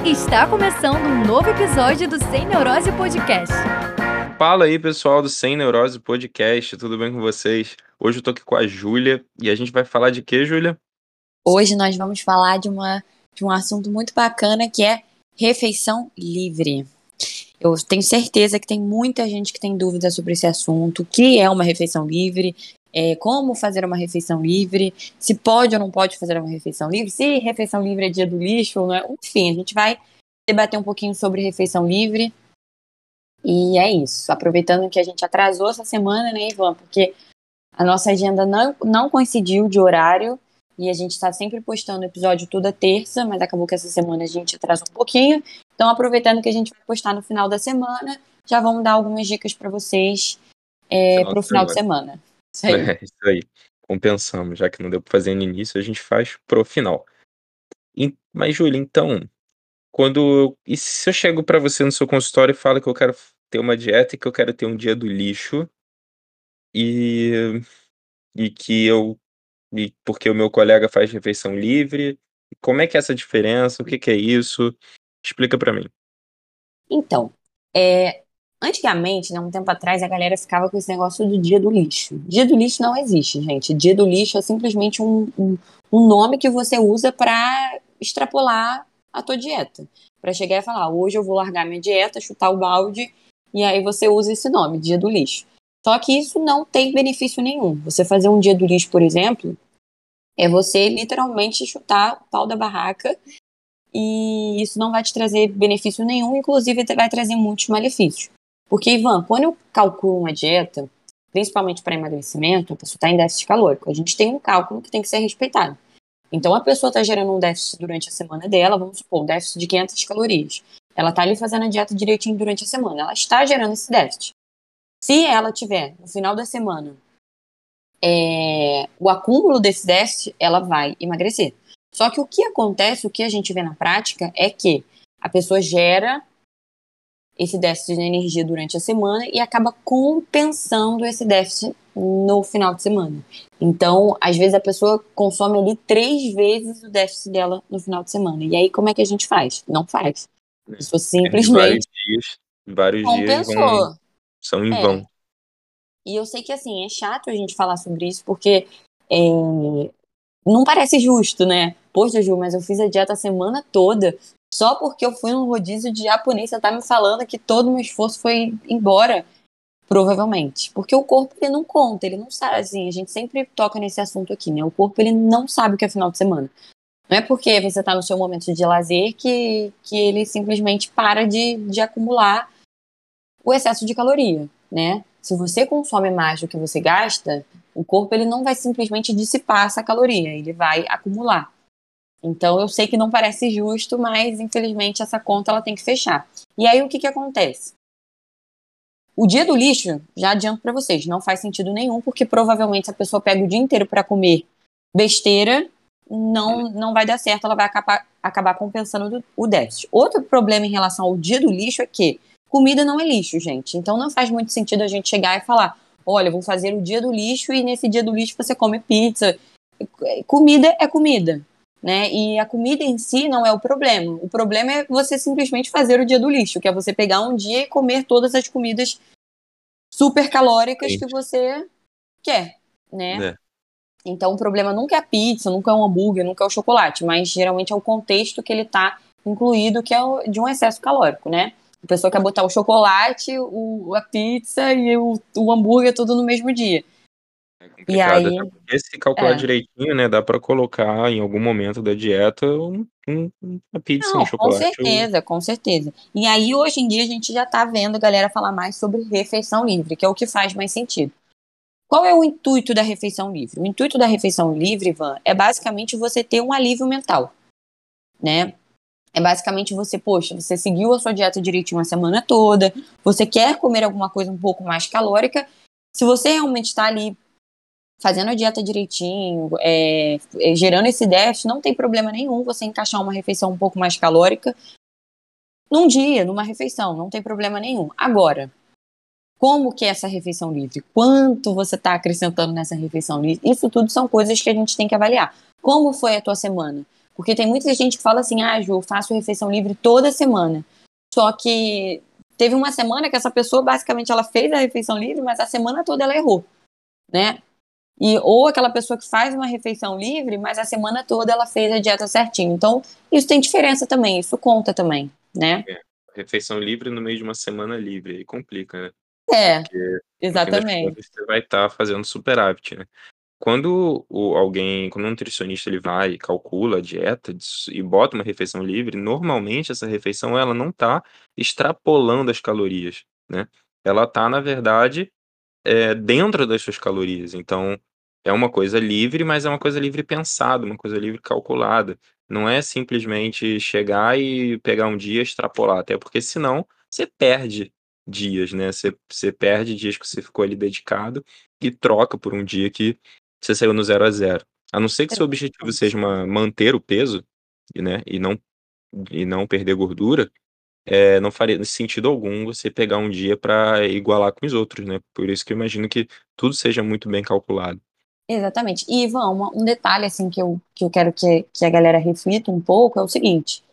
Está começando um novo episódio do Sem Neurose Podcast. Fala aí, pessoal do Sem Neurose Podcast, tudo bem com vocês? Hoje eu tô aqui com a Júlia e a gente vai falar de quê, Júlia? Hoje nós vamos falar de um assunto muito bacana que é refeição livre. Eu tenho certeza que tem muita gente que tem dúvidas sobre esse assunto, o que é uma refeição livre, como fazer uma refeição livre, se pode ou não pode fazer uma refeição livre, se refeição livre é dia do lixo ou não é. Enfim, a gente vai debater um pouquinho sobre refeição livre. E é isso. Aproveitando que a gente atrasou essa semana, né, Ivan? Porque a nossa agenda não coincidiu de horário e a gente está sempre postando episódio toda terça, mas acabou que essa semana a gente atrasou um pouquinho. Então, aproveitando que a gente vai postar no final da semana, já vamos dar algumas dicas para vocês para o final de semana. Isso aí. Isso aí. Compensamos, já que não deu para fazer no início, a gente faz pro final. Mas, Júlia, então, e se eu chego para você no seu consultório e falo que eu quero ter uma dieta e que eu quero ter um dia do lixo e porque o meu colega faz refeição livre, como é que é essa diferença? O que é isso? Explica para mim. Então, antigamente, né, um tempo atrás, a galera ficava com esse negócio do dia do lixo. Dia do lixo não existe, gente. Dia do lixo é simplesmente um nome que você usa para extrapolar a tua dieta. Para chegar e falar, hoje eu vou largar minha dieta, chutar o balde, e aí você usa esse nome, dia do lixo. Só que isso não tem benefício nenhum. Você fazer um dia do lixo, por exemplo, é você literalmente chutar o pau da barraca e isso não vai te trazer benefício nenhum, inclusive vai trazer muitos malefícios. Porque, Ivan, quando eu calculo uma dieta, principalmente para emagrecimento, a pessoa está em déficit calórico. A gente tem um cálculo que tem que ser respeitado. Então, a pessoa está gerando um déficit durante a semana dela, vamos supor, um déficit de 500 calorias. Ela está ali fazendo a dieta direitinho durante a semana. Ela está gerando esse déficit. Se ela tiver, no final da semana, o acúmulo desse déficit, ela vai emagrecer. Só que o que acontece, o que a gente vê na prática, é que a pessoa gera esse déficit de energia durante a semana e acaba compensando esse déficit no final de semana. Então, às vezes a pessoa consome ali 3 vezes o déficit dela no final de semana. E aí, como é que a gente faz? Não faz. A pessoa simplesmente vários dias são em vão. E eu sei que, assim, é chato a gente falar sobre isso, porque não parece justo, né? Poxa, Ju, mas eu fiz a dieta a semana toda, só porque eu fui num rodízio de japonês, você tá me falando que todo o meu esforço foi embora, provavelmente. Porque o corpo, ele não conta, ele não sabe, assim, a gente sempre toca nesse assunto aqui, né? O corpo, ele não sabe o que é final de semana. Não é porque você tá no seu momento de lazer que ele simplesmente para de acumular o excesso de caloria, né? Se você consome mais do que você gasta, o corpo ele não vai simplesmente dissipar essa caloria, ele vai acumular. Então eu sei que não parece justo, mas infelizmente essa conta ela tem que fechar. E aí o que acontece? O dia do lixo, já adianto para vocês, não faz sentido nenhum, porque provavelmente se a pessoa pega o dia inteiro para comer besteira, não vai dar certo, ela vai acabar compensando o déficit. Outro problema em relação ao dia do lixo é que comida não é lixo, gente. Então não faz muito sentido a gente chegar e falar, olha, vou fazer o dia do lixo e nesse dia do lixo você come pizza. Comida é comida, né? E a comida em si não é o problema. O problema é você simplesmente fazer o dia do lixo, que é você pegar um dia e comer todas as comidas super calóricas que você quer, né? Então o problema nunca é a pizza, nunca é um hambúrguer, nunca é o chocolate, mas geralmente é o contexto que ele está incluído, que é de um excesso calórico, né? A pessoa quer botar o chocolate, a pizza e o hambúrguer tudo no mesmo dia. É complicado, e aí, até porque se calcular direitinho, né, dá pra colocar em algum momento da dieta uma pizza, um chocolate. Com certeza. E aí, hoje em dia, a gente já tá vendo a galera falar mais sobre refeição livre, que é o que faz mais sentido. Qual é o intuito da refeição livre? O intuito da refeição livre, Ivan, é basicamente você ter um alívio mental, né? É basicamente você seguiu a sua dieta direitinho a semana toda, você quer comer alguma coisa um pouco mais calórica, se você realmente está ali fazendo a dieta direitinho, gerando esse déficit, não tem problema nenhum você encaixar uma refeição um pouco mais calórica num dia, numa refeição, não tem problema nenhum. Agora, como que é essa refeição livre? Quanto você está acrescentando nessa refeição livre? Isso tudo são coisas que a gente tem que avaliar. Como foi a tua semana? Porque tem muita gente que fala assim, Ju, eu faço refeição livre toda semana. Só que teve uma semana que essa pessoa, basicamente, ela fez a refeição livre, mas a semana toda ela errou, né? Ou aquela pessoa que faz uma refeição livre, mas a semana toda ela fez a dieta certinho. Então, isso tem diferença também, isso conta também, né? Refeição livre no meio de uma semana livre, aí complica, né? É, Porque no fim das exatamente. contas você vai estar fazendo superávit, né? Quando quando um nutricionista ele vai e calcula a dieta e bota uma refeição livre, normalmente essa refeição ela não está extrapolando as calorias, né? Ela está, na verdade, dentro das suas calorias. Então, é uma coisa livre, mas é uma coisa livre pensada, uma coisa livre calculada. Não é simplesmente chegar e pegar um dia e extrapolar, até porque senão você perde dias, né? Você perde dias que você ficou ali dedicado e troca por um dia que você saiu no 0 a 0. A não ser que seu objetivo seja manter o peso, né? E não perder gordura, não faria sentido algum você pegar um dia para igualar com os outros, né? Por isso que eu imagino que tudo seja muito bem calculado. Exatamente. E, Ivan, um detalhe assim que eu quero que a galera reflita um pouco é o seguinte: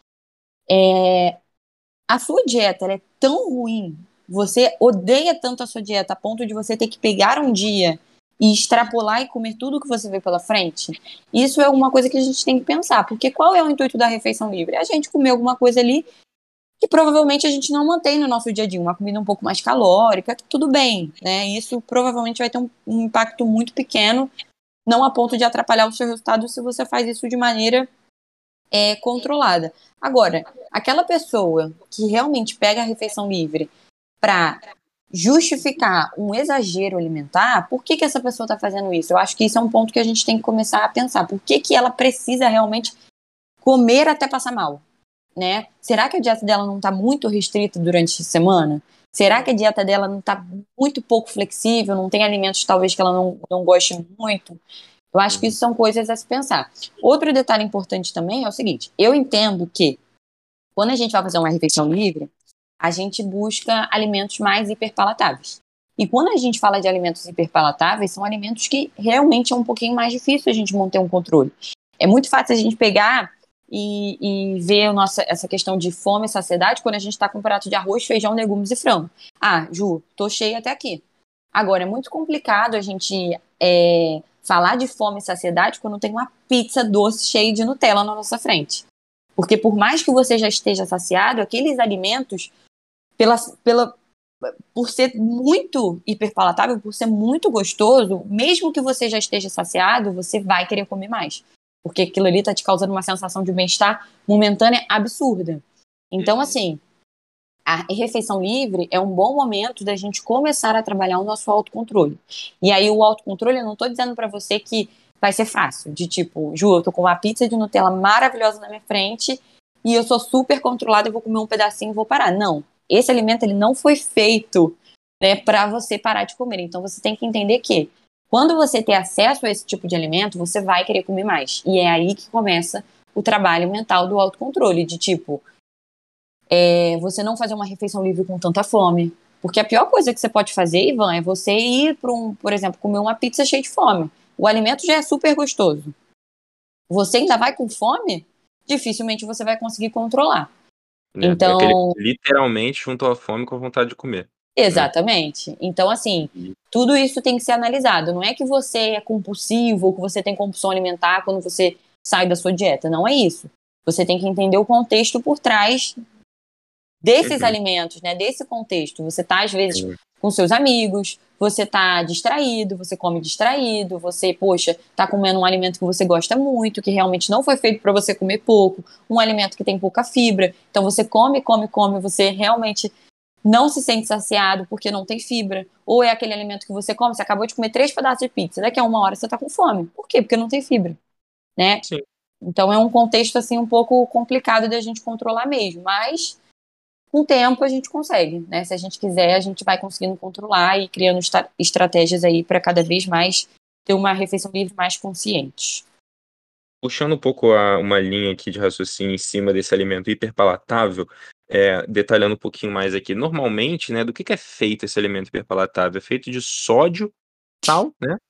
a sua dieta ela é tão ruim, você odeia tanto a sua dieta a ponto de você ter que pegar um dia e extrapolar e comer tudo que você vê pela frente? Isso é uma coisa que a gente tem que pensar, porque qual é o intuito da refeição livre? É a gente comer alguma coisa ali que provavelmente a gente não mantém no nosso dia a dia, uma comida um pouco mais calórica, tudo bem, né? Isso provavelmente vai ter um impacto muito pequeno, não a ponto de atrapalhar o seu resultado se você faz isso de maneira controlada. Agora, aquela pessoa que realmente pega a refeição livre para justificar um exagero alimentar, por que essa pessoa está fazendo isso? Eu acho que isso é um ponto que a gente tem que começar a pensar. Por que ela precisa realmente comer até passar mal? Né? Será que a dieta dela não está muito restrita durante a semana? Será que a dieta dela não está muito pouco flexível? Não tem alimentos talvez que ela não goste muito? Eu acho que Uhum. isso são coisas a se pensar. Outro detalhe importante também é o seguinte: eu entendo que quando a gente vai fazer uma refeição livre, a gente busca alimentos mais hiperpalatáveis. E quando a gente fala de alimentos hiperpalatáveis, são alimentos que realmente é um pouquinho mais difícil a gente manter um controle. É muito fácil a gente pegar e ver essa questão de fome e saciedade quando a gente está com um prato de arroz, feijão, legumes e frango. Ju, tô cheia até aqui. Agora, é muito complicado a gente falar de fome e saciedade quando tem uma pizza doce cheia de Nutella na nossa frente. Porque por mais que você já esteja saciado, aqueles alimentos, por ser muito hiperpalatável, por ser muito gostoso, mesmo que você já esteja saciado, você vai querer comer mais. Porque aquilo ali está te causando uma sensação de bem-estar momentânea absurda. Então, assim, a refeição livre é um bom momento da gente começar a trabalhar o nosso autocontrole. E aí, o autocontrole, eu não estou dizendo para você que vai ser fácil, de tipo, Ju, eu tô com uma pizza de Nutella maravilhosa na minha frente e eu sou super controlada, eu vou comer um pedacinho e vou parar. Não. Esse alimento, ele não foi feito, né, para você parar de comer. Então, você tem que entender que quando você ter acesso a esse tipo de alimento, você vai querer comer mais. E é aí que começa o trabalho mental do autocontrole, de tipo, você não fazer uma refeição livre com tanta fome. Porque a pior coisa que você pode fazer, Ivan, é você ir para por exemplo, comer uma pizza cheia de fome. O alimento já é super gostoso. Você ainda vai com fome? Dificilmente você vai conseguir controlar. Né? É aquele Então, literalmente juntou a fome com a vontade de comer, né? exatamente. Então, assim, E tudo isso tem que ser analisado. Não é que você é compulsivo ou que você tem compulsão alimentar quando você sai da sua dieta. Não é isso. Você tem que entender o contexto por trás desses Uhum. alimentos, né? Desse contexto. Você tá, às vezes, Sim. com seus amigos, você tá distraído, você come distraído, você, poxa, tá comendo um alimento que você gosta muito, que realmente não foi feito para você comer pouco, um alimento que tem pouca fibra. Então você come, come, come, você realmente não se sente saciado porque não tem fibra. Ou é aquele alimento que você come, você acabou de comer 3 pedaços de pizza, daqui a uma hora você tá com fome. Por quê? Porque não tem fibra, né? Sim. Então é um contexto assim um pouco complicado da gente controlar mesmo, mas com o tempo a gente consegue, né? Se a gente quiser, a gente vai conseguindo controlar e criando estratégias aí para cada vez mais ter uma refeição livre mais consciente. Puxando um pouco uma linha aqui de raciocínio em cima desse alimento hiperpalatável, detalhando um pouquinho mais aqui. Normalmente, né, do que é feito esse alimento hiperpalatável? É feito de sódio, sal, né?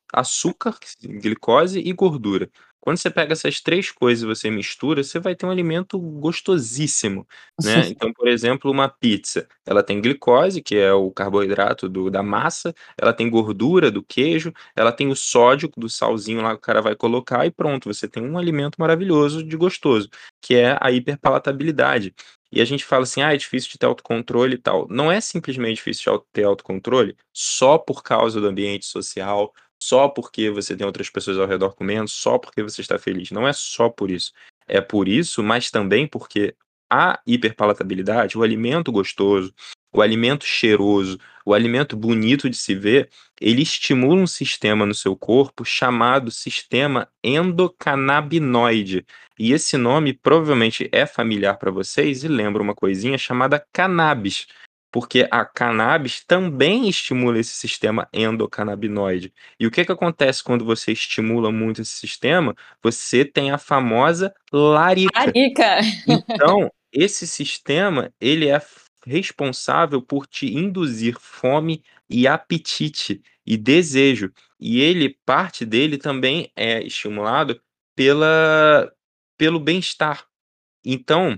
açúcar, glicose e gordura. Quando você pega essas 3 coisas e você mistura, você vai ter um alimento gostosíssimo, né. Então, por exemplo, uma pizza, ela tem glicose, que é o carboidrato da massa, ela tem gordura do queijo, ela tem o sódio do salzinho lá que o cara vai colocar e pronto, você tem um alimento maravilhoso de gostoso, que é a hiperpalatabilidade. E a gente fala assim: "Ah, é difícil de ter autocontrole e tal". Não é simplesmente difícil de ter autocontrole só por causa do ambiente social, só porque você tem outras pessoas ao redor comendo, só porque você está feliz. Não é só por isso. É por isso, mas também porque a hiperpalatabilidade, o alimento gostoso, o alimento cheiroso, o alimento bonito de se ver, ele estimula um sistema no seu corpo chamado sistema endocannabinoide. E esse nome provavelmente é familiar para vocês e lembra uma coisinha chamada cannabis, porque a cannabis também estimula esse sistema endocannabinoide. E o que que acontece quando você estimula muito esse sistema? Você tem a famosa larica. Carica! Então, esse sistema, ele é responsável por te induzir fome e apetite e desejo. E ele parte dele também é estimulado pela pelo bem-estar. Então,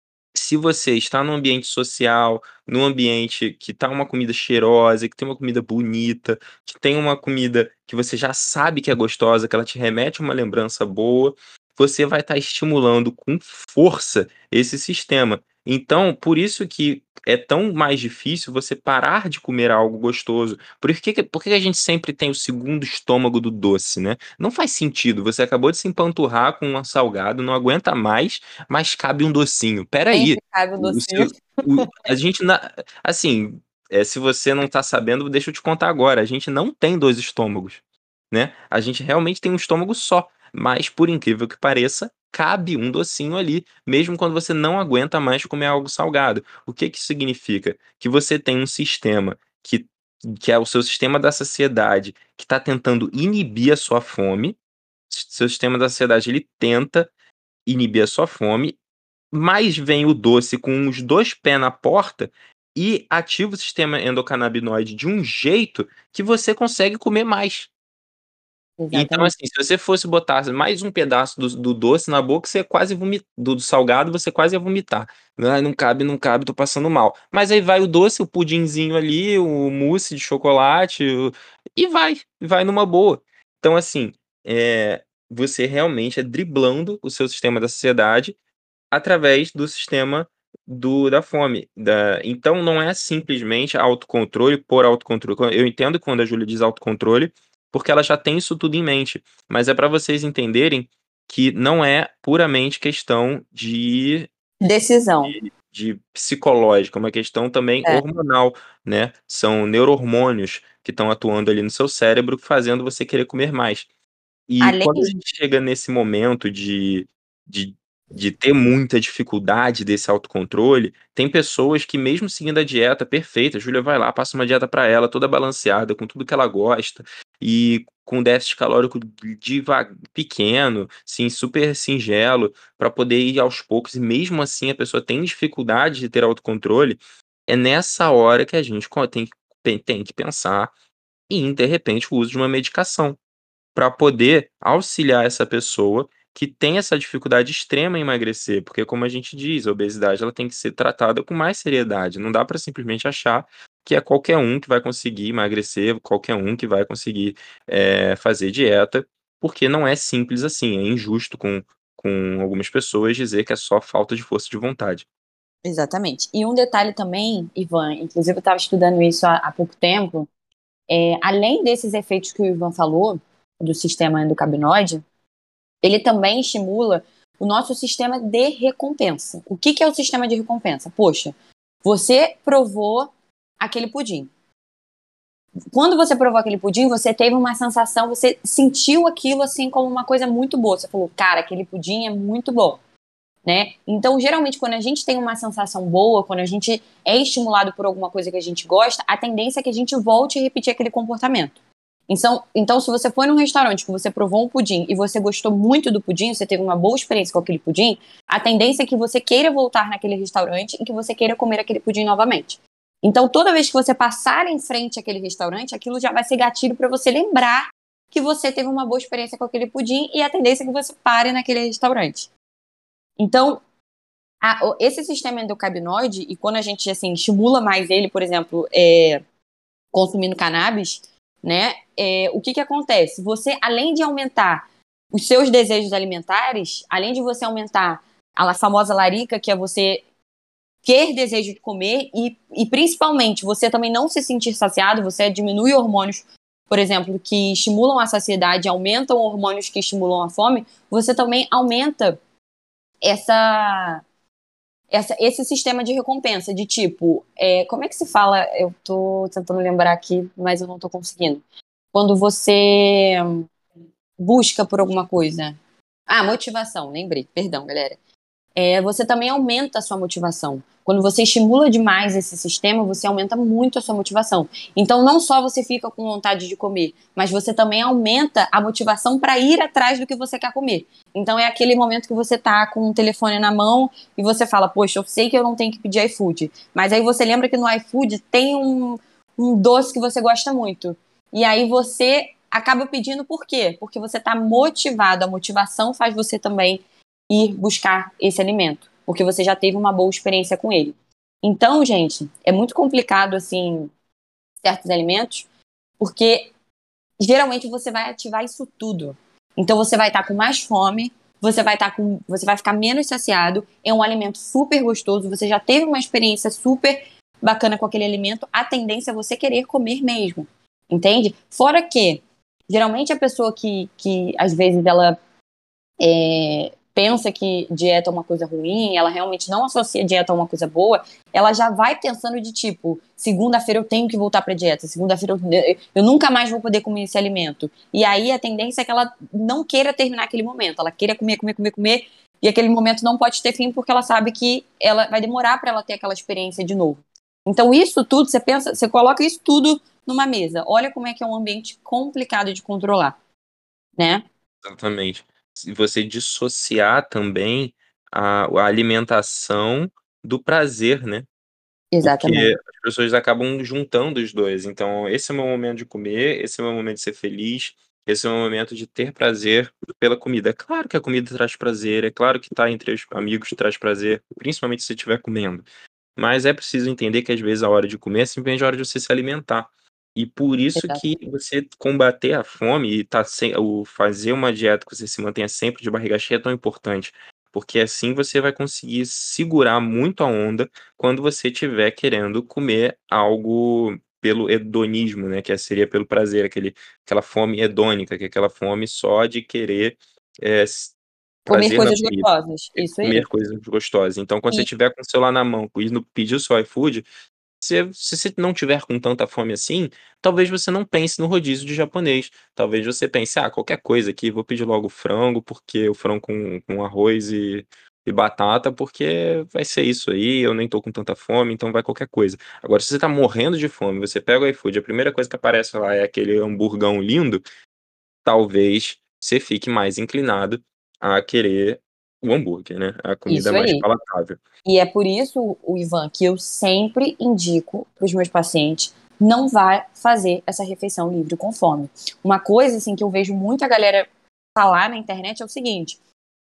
se você está num ambiente social, num ambiente que tá uma comida cheirosa, que tem uma comida bonita, que tem uma comida que você já sabe que é gostosa, que ela te remete a uma lembrança boa, você vai estar estimulando com força esse sistema. Então, por isso que é tão mais difícil você parar de comer algo gostoso. Por que que a gente sempre tem o segundo estômago do doce, né? Não faz sentido, você acabou de se empanturrar com um salgado, não aguenta mais, mas cabe um docinho. Espera aí, Sempre cabe o o docinho. seu a gente na assim, se você não tá sabendo, deixa eu te contar agora, a gente não tem 2 estômagos, né, a gente realmente tem um estômago só, mas por incrível que pareça, cabe um docinho ali, mesmo quando você não aguenta mais comer algo salgado. O que que isso significa? Que você tem um sistema que é o seu sistema da saciedade, que tá tentando inibir a sua fome, seu sistema da saciedade ele tenta inibir a sua fome, mas vem o doce com os 2 pés na porta e ativa o sistema endocannabinoide de um jeito que você consegue comer mais. Então, Exatamente. assim, se você fosse botar mais um pedaço do doce na boca, você quase do salgado, você quase ia vomitar. "Ai, não cabe, não cabe, tô passando mal". Mas aí vai o doce, o pudinzinho ali, o mousse de chocolate, e vai numa boa. Então, assim, você realmente é driblando o seu sistema da saciedade através do sistema da fome, então não é simplesmente autocontrole por autocontrole. Eu entendo quando a Júlia diz autocontrole, porque ela já tem isso tudo em mente, mas é para vocês entenderem que não é puramente questão Decisão. de psicológica, é uma questão também É. hormonal, né, são neuro-hormônios que estão atuando ali no seu cérebro, fazendo você querer comer mais. E Além quando a de gente chega nesse momento de de ter muita dificuldade desse autocontrole, tem pessoas que mesmo seguindo a dieta perfeita, a Júlia vai lá, passa uma dieta para ela toda balanceada, com tudo que ela gosta, e com déficit calórico pequeno, sim, super singelo, para poder ir aos poucos, e mesmo assim a pessoa tem dificuldade de ter autocontrole, é nessa hora que a gente tem que pensar em, de repente, o uso de uma medicação para poder auxiliar essa pessoa que tem essa dificuldade extrema em emagrecer, porque como a gente diz, a obesidade ela tem que ser tratada com mais seriedade, não dá para simplesmente achar que é qualquer um que vai conseguir emagrecer, qualquer um que vai conseguir, fazer dieta, porque não é simples assim, é injusto com algumas pessoas dizer que é só falta de força de vontade. Exatamente. E um detalhe também, Ivan, inclusive eu estava estudando isso há pouco tempo, além desses efeitos que o Ivan falou, do sistema endocannabinoide, ele também estimula o nosso sistema de recompensa. O que é o sistema de recompensa? Poxa, você provou aquele pudim. Quando você provou aquele pudim, você teve uma sensação, você sentiu aquilo assim como uma coisa muito boa. Você falou, cara, aquele pudim é muito bom, né? Então, geralmente, quando a gente tem uma sensação boa, quando a gente é estimulado por alguma coisa que a gente gosta, a tendência é que a gente volte a repetir aquele comportamento. Então, se você foi num restaurante que você provou um pudim e você gostou muito do pudim, você teve uma boa experiência com aquele pudim, a tendência é que você queira voltar naquele restaurante e que você queira comer aquele pudim novamente. Então, toda vez que você passar em frente àquele restaurante, aquilo já vai ser gatilho para você lembrar que você teve uma boa experiência com aquele pudim e a tendência é que você pare naquele restaurante. Então, esse sistema endocannabinoide, e quando a gente assim, estimula mais ele, por exemplo, consumindo cannabis, né, o que acontece? Você, além de aumentar os seus desejos alimentares, além de você aumentar a famosa larica, que é você ter desejo de comer e principalmente você também não se sentir saciado, você diminui hormônios, por exemplo, que estimulam a saciedade, aumentam hormônios que estimulam a fome, você também aumenta esse sistema de recompensa, de tipo, como é que se fala? Eu tô tentando lembrar aqui, mas eu não tô conseguindo. Quando você busca por alguma coisa. Motivação, lembrei. Perdão, galera. Você também aumenta a sua motivação. Quando você estimula demais esse sistema, você aumenta muito a sua motivação. Então, não só você fica com vontade de comer, mas você também aumenta a motivação para ir atrás do que você quer comer. Então, é aquele momento que você tá com o telefone na mão e você fala, poxa, eu sei que eu não tenho que pedir iFood. Mas aí você lembra que no iFood tem um doce que você gosta muito. E aí você acaba pedindo por quê? Porque você tá motivado. A motivação faz você também ir buscar esse alimento, porque você já teve uma boa experiência com ele. Então, gente, é muito complicado, assim, certos alimentos, porque geralmente você vai ativar isso tudo. Então, você vai estar com mais fome, você vai ficar menos saciado, é um alimento super gostoso, você já teve uma experiência super bacana com aquele alimento, a tendência é você querer comer mesmo, entende? Fora que, geralmente a pessoa que às vezes ela pensa que dieta é uma coisa ruim, ela realmente não associa dieta a uma coisa boa, ela já vai pensando de tipo, segunda-feira eu tenho que voltar pra dieta, segunda-feira eu nunca mais vou poder comer esse alimento. E aí a tendência é que ela não queira terminar aquele momento, ela queira comer, e aquele momento não pode ter fim porque ela sabe que ela vai demorar para ela ter aquela experiência de novo. Então isso tudo, você coloca isso tudo numa mesa. Olha como é que é um ambiente complicado de controlar, né? Exatamente. Se você dissociar também a alimentação do prazer, né, porque Exatamente. as pessoas acabam juntando os 2. Então, esse é o meu momento de comer, esse é o meu momento de ser feliz, esse é o meu momento de ter prazer pela comida. É claro que a comida traz prazer, é claro que estar entre os amigos traz prazer, principalmente se você estiver comendo. Mas é preciso entender que às vezes a hora de comer é simplesmente a hora de você se alimentar. E por isso que Exatamente. você combater a fome e fazer uma dieta que você se mantenha sempre de barriga cheia é tão importante. Porque assim você vai conseguir segurar muito a onda quando você estiver querendo comer algo pelo hedonismo, né? Seria pelo prazer, aquela fome hedônica, que é aquela fome só de querer Comer prazer na coisas comida. gostosas, isso Comer aí. coisas gostosas. Então, quando você E tiver com o celular na mão e no pedir o seu iFood, se você não tiver com tanta fome assim, talvez você não pense no rodízio de japonês. Talvez você pense: "Ah, qualquer coisa aqui, vou pedir logo frango, porque o frango com arroz e batata, porque vai ser isso aí, eu nem tô com tanta fome, então vai qualquer coisa". Agora, se você tá morrendo de fome, você pega o iFood, a primeira coisa que aparece lá é aquele hamburgão lindo, talvez você fique mais inclinado a querer o hambúrguer, né, a comida isso mais aí. palatável. E é por isso, o Ivan, que eu sempre indico para os meus pacientes não vá fazer essa refeição livre com fome. Uma coisa assim que eu vejo muita galera falar na internet é o seguinte: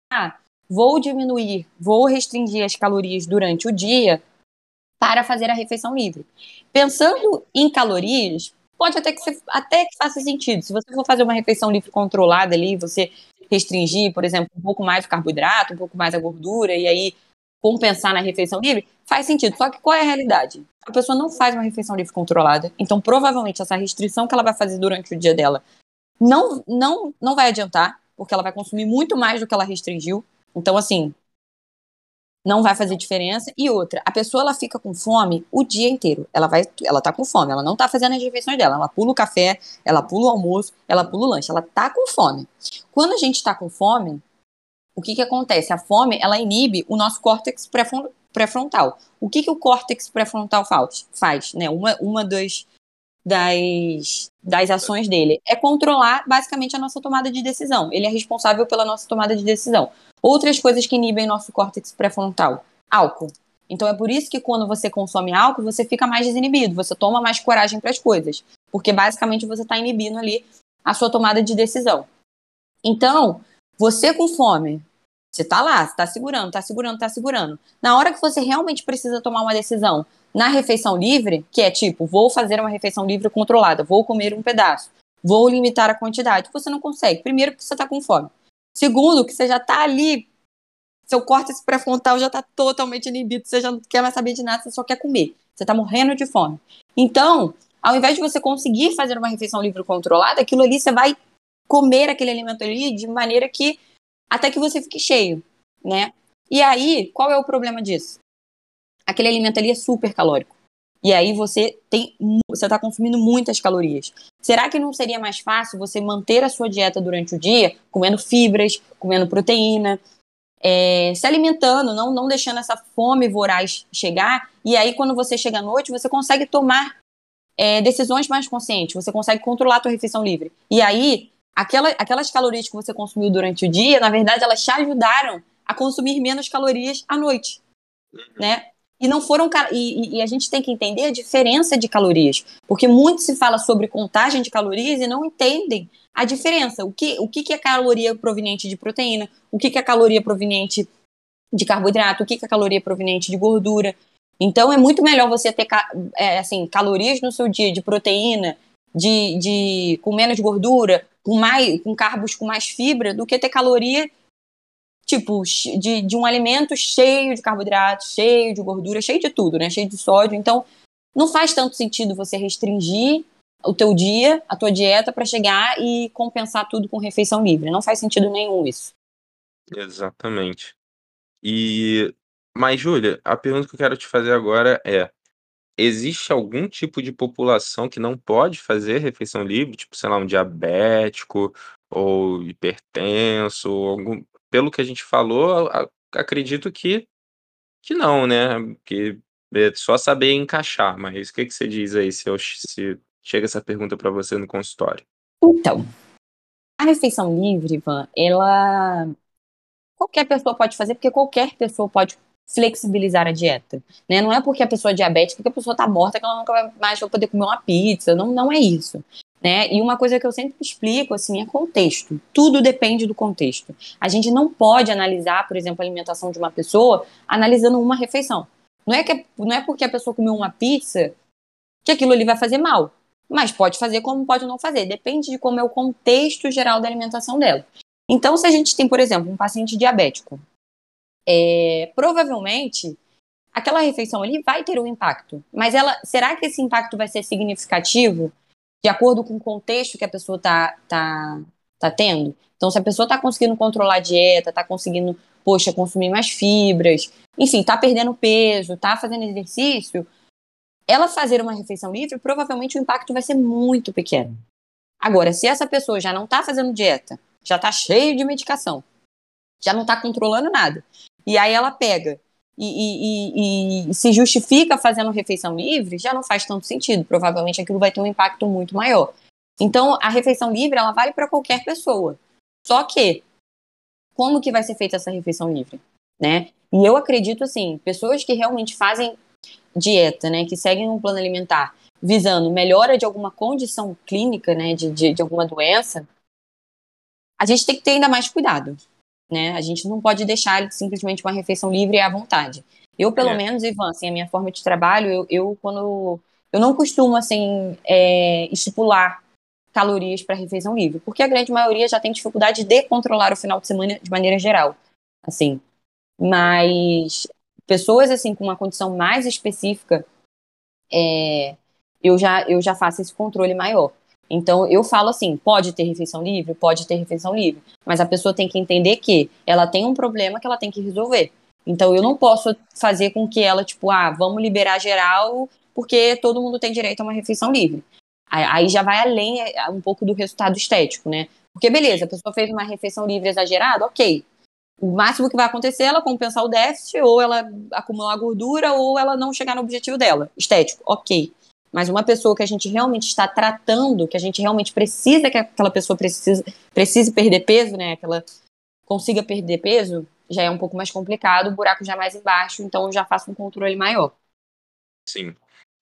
vou diminuir, vou restringir as calorias durante o dia para fazer a refeição livre. Pensando em calorias, pode até que faça sentido. Se você for fazer uma refeição livre controlada ali, você restringir, por exemplo, um pouco mais o carboidrato, um pouco mais a gordura, e aí compensar na refeição livre, faz sentido. Só que qual é a realidade? A pessoa não faz uma refeição livre controlada, então provavelmente essa restrição que ela vai fazer durante o dia dela não vai adiantar, porque ela vai consumir muito mais do que ela restringiu. Então, assim, não vai fazer diferença. E outra, a pessoa ela fica com fome o dia inteiro. Ela tá com fome, ela não tá fazendo as refeições dela. Ela pula o café, ela pula o almoço, ela pula o lanche, ela tá com fome. Quando a gente tá com fome, o que acontece? A fome, ela inibe o nosso córtex pré-frontal. O que o córtex pré-frontal faz, né? Uma das ações dele é controlar basicamente a nossa tomada de decisão. Ele é responsável pela nossa tomada de decisão. Outras coisas que inibem nosso córtex pré-frontal: álcool. Então é por isso que quando você consome álcool, você fica mais desinibido, você toma mais coragem para as coisas, porque basicamente você está inibindo ali a sua tomada de decisão. Então, você com fome, você tá lá, você tá segurando, tá segurando, tá segurando. Na hora que você realmente precisa tomar uma decisão na refeição livre, que é tipo, vou fazer uma refeição livre controlada, vou comer um pedaço, vou limitar a quantidade, você não consegue. Primeiro, porque você tá com fome. Segundo, que você já tá ali, seu córtex pré-frontal já tá totalmente inibido, você já não quer mais saber de nada, você só quer comer. Você tá morrendo de fome. Então, ao invés de você conseguir fazer uma refeição livre controlada, aquilo ali você vai comer aquele alimento ali de maneira que até que você fique cheio, né? E aí, qual é o problema disso? Aquele alimento ali é super calórico. E aí você tá consumindo muitas calorias. Será que não seria mais fácil você manter a sua dieta durante o dia, comendo fibras, comendo proteína, se alimentando, não deixando essa fome voraz chegar, e aí quando você chega à noite, você consegue tomar decisões mais conscientes, você consegue controlar a tua refeição livre. E aí, aquelas calorias que você consumiu durante o dia, na verdade, elas te ajudaram a consumir menos calorias à noite, né? E não foram e a gente tem que entender a diferença de calorias, porque muito se fala sobre contagem de calorias e não entendem a diferença. O que é caloria proveniente de proteína, o que é caloria proveniente de carboidrato, o que é caloria proveniente de gordura. Então é muito melhor você ter calorias no seu dia de proteína, com menos gordura, com carbos com mais fibra, do que ter caloria tipo de um alimento cheio de carboidrato, cheio de gordura, cheio de tudo, né? Cheio de sódio. Então não faz tanto sentido você restringir o teu dia, a tua dieta, para chegar e compensar tudo com refeição livre. Não faz sentido nenhum isso. Exatamente. Mas, Júlia, a pergunta que eu quero te fazer agora é: existe algum tipo de população que não pode fazer refeição livre? Tipo, sei lá, um diabético ou hipertenso, pelo que a gente falou, acredito que não, né? Que é só saber encaixar. Mas o que você diz aí se chega essa pergunta para você no consultório? Então, a refeição livre, Ivan, qualquer pessoa pode fazer, porque qualquer pessoa pode flexibilizar a dieta, né? Não é porque a pessoa é diabética que a pessoa tá morta que ela nunca mais vai poder comer uma pizza, não é isso, né? E uma coisa que eu sempre explico, assim, é contexto. Tudo depende do contexto. A gente não pode analisar, por exemplo, a alimentação de uma pessoa analisando uma refeição. Não é porque a pessoa comeu uma pizza que aquilo ali vai fazer mal, mas pode fazer como pode não fazer. Depende de como é o contexto geral da alimentação dela. Então, se a gente tem, por exemplo, um paciente diabético, provavelmente aquela refeição ali vai ter um impacto. Mas será que esse impacto vai ser significativo de acordo com o contexto que a pessoa tá tendo? Então, se a pessoa está conseguindo controlar a dieta, está conseguindo, poxa, consumir mais fibras, enfim, está perdendo peso, está fazendo exercício, ela fazer uma refeição livre, provavelmente o impacto vai ser muito pequeno. Agora, se essa pessoa já não está fazendo dieta, já está cheio de medicação, já não está controlando nada, e aí ela pega e se justifica fazendo refeição livre, já não faz tanto sentido. Provavelmente aquilo vai ter um impacto muito maior. Então, a refeição livre, ela vale para qualquer pessoa. Só que, como que vai ser feita essa refeição livre, né? E eu acredito, assim, pessoas que realmente fazem dieta, né, que seguem um plano alimentar visando melhora de alguma condição clínica, né, de alguma doença, a gente tem que ter ainda mais cuidado, né? A gente não pode deixar simplesmente uma refeição livre à vontade. Eu, pelo menos, Ivan, assim, a minha forma de trabalho, eu não costumo, assim, estipular calorias para refeição livre, porque a grande maioria já tem dificuldade de controlar o final de semana de maneira geral, assim. Mas pessoas, assim, com uma condição mais específica, eu já faço esse controle maior. Então, eu falo assim, pode ter refeição livre? Pode ter refeição livre. Mas a pessoa tem que entender que ela tem um problema que ela tem que resolver. Então, eu não posso fazer com que ela, tipo, vamos liberar geral porque todo mundo tem direito a uma refeição livre. Aí já vai além um pouco do resultado estético, né? Porque, beleza, a pessoa fez uma refeição livre exagerada, ok. O máximo que vai acontecer é ela compensar o déficit, ou ela acumular gordura, ou ela não chegar no objetivo dela, estético, ok. Mas uma pessoa que a gente realmente está tratando, que a gente realmente precisa que aquela pessoa precise perder peso, né, que ela consiga perder peso, já é um pouco mais complicado, o buraco já é mais embaixo, então eu já faço um controle maior. Sim.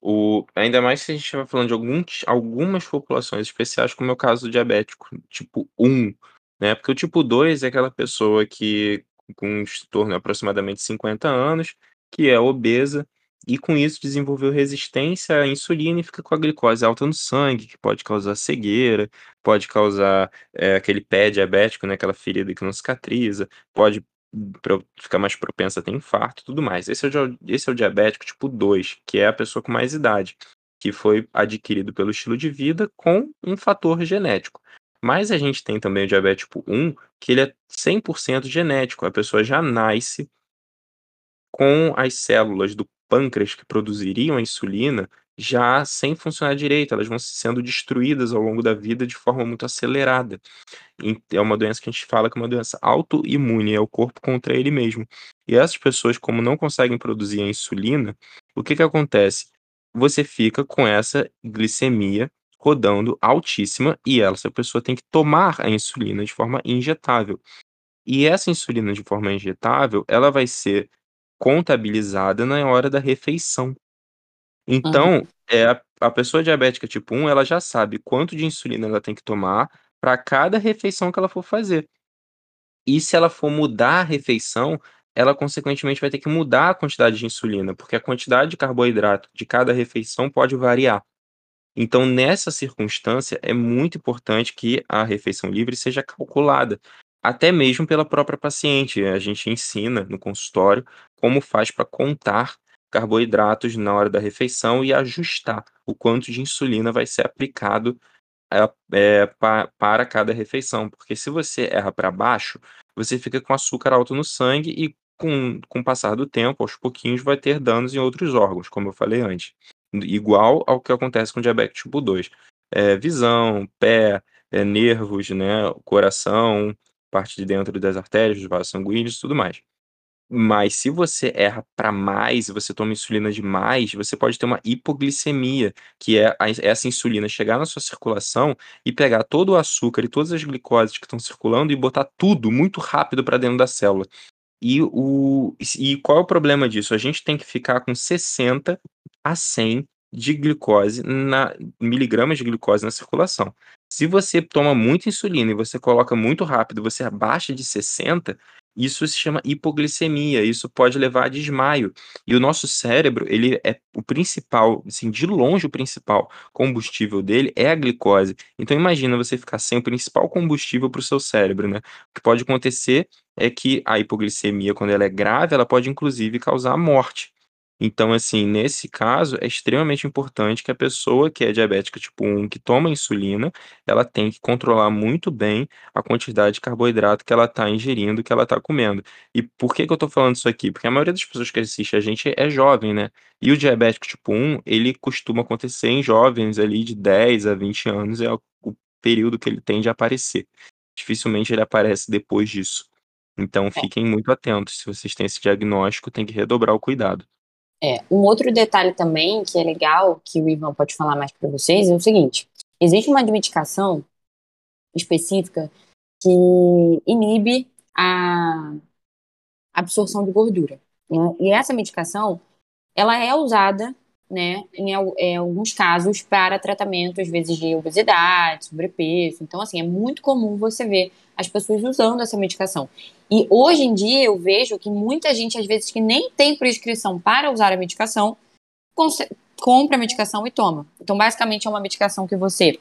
Ainda mais se a gente estiver falando de algumas populações especiais, como é o caso do diabético tipo 1, né, porque o tipo 2 é aquela pessoa que com em torno de aproximadamente 50 anos, que é obesa e com isso desenvolveu resistência à insulina e fica com a glicose alta no sangue, que pode causar cegueira, pode causar, aquele pé diabético, né, aquela ferida que não cicatriza, pode ficar mais propensa a ter infarto e tudo mais. Esse é o diabético tipo 2, que é a pessoa com mais idade, que foi adquirido pelo estilo de vida com um fator genético. Mas a gente tem também o diabetes tipo 1, que ele é 100% genético, a pessoa já nasce com as células do pâncreas que produziriam a insulina já sem funcionar direito, elas vão sendo destruídas ao longo da vida de forma muito acelerada. É uma doença que a gente fala que é uma doença autoimune, é o corpo contra ele mesmo. E essas pessoas, como não conseguem produzir a insulina, o que que acontece? Você fica com essa glicemia rodando altíssima e essa pessoa tem que tomar a insulina de forma injetável. E essa insulina de forma injetável, ela vai ser contabilizada na hora da refeição. Uhum, Então, a pessoa diabética tipo 1, ela já sabe quanto de insulina ela tem que tomar para cada refeição que ela for fazer. E se ela for mudar a refeição, ela consequentemente vai ter que mudar a quantidade de insulina, porque a quantidade de carboidrato de cada refeição pode variar. Então, nessa circunstância, é muito importante que a refeição livre seja calculada, até mesmo pela própria paciente. A gente ensina no consultório como faz para contar carboidratos na hora da refeição e ajustar o quanto de insulina vai ser aplicado para cada refeição, porque se você erra para baixo, você fica com açúcar alto no sangue e com o passar do tempo, aos pouquinhos, vai ter danos em outros órgãos, como eu falei antes. Igual ao que acontece com diabetes tipo 2. Visão, pé, nervos, né, coração, parte de dentro das artérias, dos vasos sanguíneos e tudo mais. Mas se você erra para mais, você toma insulina demais, você pode ter uma hipoglicemia, que é essa insulina chegar na sua circulação e pegar todo o açúcar e todas as glicoses que estão circulando e botar tudo muito rápido para dentro da célula. E qual é o problema disso? A gente tem que ficar com 60 a 100 de glicose miligramas de glicose na circulação. Se você toma muita insulina e você coloca muito rápido, você abaixa de 60, isso se chama hipoglicemia, isso pode levar a desmaio. E o nosso cérebro, ele é o principal, assim, de longe o principal combustível dele é a glicose. Então imagina você ficar sem o principal combustível para o seu cérebro, né? O que pode acontecer é que a hipoglicemia, quando ela é grave, ela pode inclusive causar a morte. Então, assim, nesse caso, é extremamente importante que a pessoa que é diabética tipo 1, que toma insulina, ela tem que controlar muito bem a quantidade de carboidrato que ela está ingerindo, que ela está comendo. E por que que eu estou falando isso aqui? Porque a maioria das pessoas que assiste a gente é jovem, né? E o diabético tipo 1, ele costuma acontecer em jovens ali de 10 a 20 anos, é o período que ele tende a aparecer. Dificilmente ele aparece depois disso. Então é. fiquem muito atentos, se vocês têm esse diagnóstico, tem que redobrar o cuidado. Um outro detalhe também que é legal, que o Ivan pode falar mais para vocês, é o seguinte: existe uma medicação específica que inibe a absorção de gordura, né? E essa medicação, ela é usada, né, em alguns casos para tratamento, às vezes, de obesidade, sobrepeso. Então, assim, é muito comum você ver as pessoas usando essa medicação. E hoje em dia eu vejo que muita gente, às vezes, que nem tem prescrição para usar a medicação, compra a medicação e toma. Então, basicamente, é uma medicação que você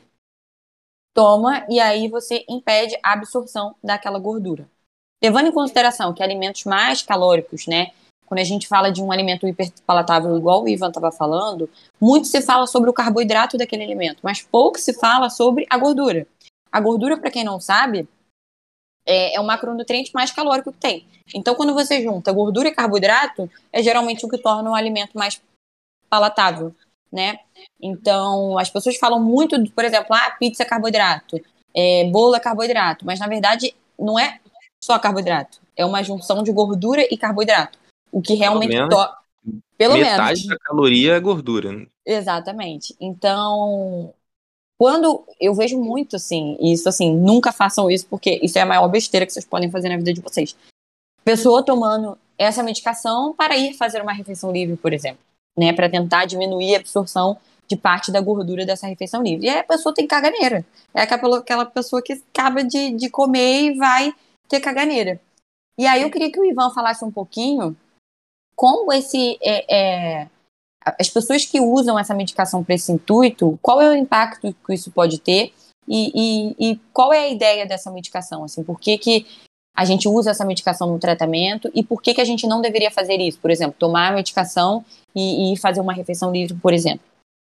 toma e aí você impede a absorção daquela gordura. Levando em consideração que alimentos mais calóricos, né? Quando a gente fala de um alimento hiperpalatável, igual o Ivan estava falando, muito se fala sobre o carboidrato daquele alimento, mas pouco se fala sobre a gordura. A gordura, para quem não sabe, é o macronutriente mais calórico que tem. Então, quando você junta gordura e carboidrato, é geralmente o que torna o alimento mais palatável, né? Então, as pessoas falam muito, por exemplo, pizza é carboidrato, bolo é carboidrato, mas na verdade não é só carboidrato, é uma junção de gordura e carboidrato, o que Pelo realmente menos pelo menos, metade da caloria é gordura, né. exatamente. Então, quando eu vejo muito assim, isso assim, nunca façam isso porque isso é a maior besteira que vocês podem fazer na vida de vocês. Pessoa tomando essa medicação para ir fazer uma refeição livre, por exemplo. né, para tentar diminuir a absorção de parte da gordura dessa refeição livre. E aí a pessoa tem caganeira. É aquela pessoa que acaba de comer e vai ter caganeira. E aí eu queria que o Ivan falasse um pouquinho como as pessoas que usam essa medicação para esse intuito, qual é o impacto que isso pode ter e qual é a ideia dessa medicação? Assim, por que a gente usa essa medicação no tratamento e por que a gente não deveria fazer isso? Por exemplo, tomar a medicação e fazer uma refeição livre, por exemplo.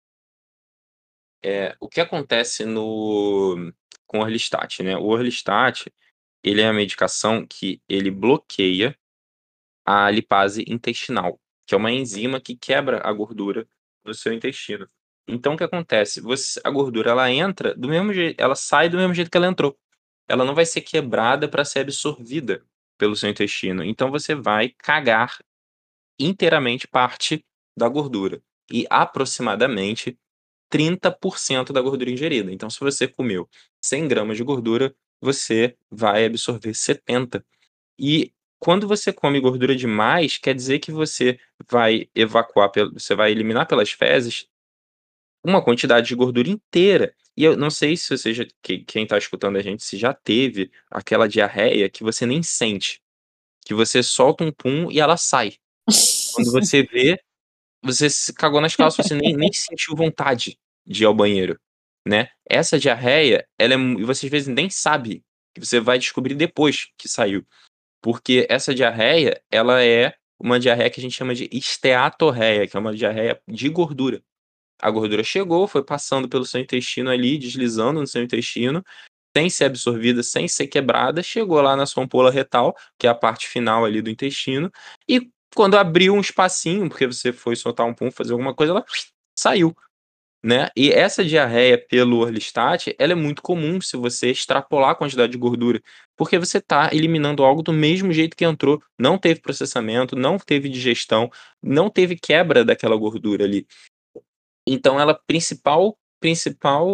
O que acontece com o Orlistat, né? O Orlistat, ele é a medicação que ele bloqueia a lipase intestinal, que é uma enzima que quebra a gordura do seu intestino. Então, o que acontece? A gordura, ela entra do mesmo jeito, ela sai do mesmo jeito que ela entrou. Ela não vai ser quebrada para ser absorvida pelo seu intestino. Então, você vai cagar inteiramente parte da gordura. E aproximadamente 30% da gordura ingerida. Então, se você comeu 100 gramas de gordura, você vai absorver 70. E quando você come gordura demais, quer dizer que você vai você vai eliminar pelas fezes uma quantidade de gordura inteira. E eu não sei se você quem está escutando a gente, se já teve aquela diarreia que você nem sente, que você solta um pum e ela sai. Quando você vê, você se cagou nas calças, você nem sentiu vontade de ir ao banheiro, né. Essa diarreia, ela é e você às vezes nem sabe, que você vai descobrir depois que saiu, porque essa diarreia, ela é uma diarreia que a gente chama de esteatorreia, que é uma diarreia de gordura. A gordura chegou, foi passando pelo seu intestino ali, deslizando no seu intestino, sem ser absorvida, sem ser quebrada, chegou lá na sua ampola retal, que é a parte final ali do intestino, e quando abriu um espacinho, porque você foi soltar um pum, fazer alguma coisa, ela saiu, né. E essa diarreia pelo Orlistat, ela é muito comum se você extrapolar a quantidade de gordura, porque você está eliminando algo do mesmo jeito que entrou, não teve processamento, não teve digestão, não teve quebra daquela gordura ali. Então ela principal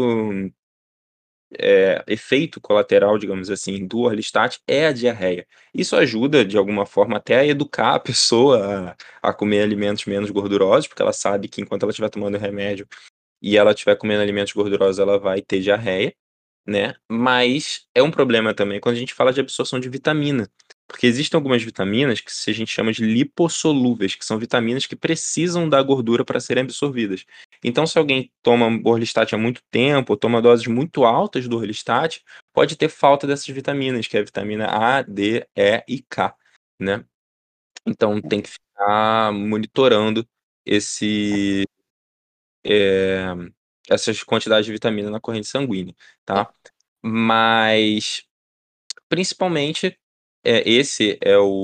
efeito colateral, digamos assim, do Orlistat é a diarreia. Isso ajuda, de alguma forma, até a educar a pessoa a comer alimentos menos gordurosos, porque ela sabe que enquanto ela estiver tomando remédio e ela estiver comendo alimentos gordurosos, ela vai ter diarreia, né, mas é um problema também quando a gente fala de absorção de vitamina, porque existem algumas vitaminas que a gente chama de lipossolúveis, que são vitaminas que precisam da gordura para serem absorvidas. Então se alguém toma Orlistat há muito tempo, ou toma doses muito altas do Orlistat, pode ter falta dessas vitaminas, que é a vitamina A, D, E e K, né. Então tem que ficar monitorando esse, eh, essas quantidades de vitamina na corrente sanguínea, É, tá. Mas, principalmente, esse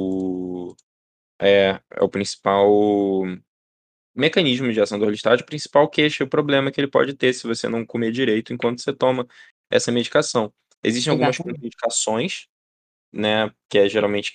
é o principal mecanismo de ação do Orlistat, o principal queixa, o problema que ele pode ter se você não comer direito enquanto você toma essa medicação. Existem algumas exatamente. contraindicações, né, que é geralmente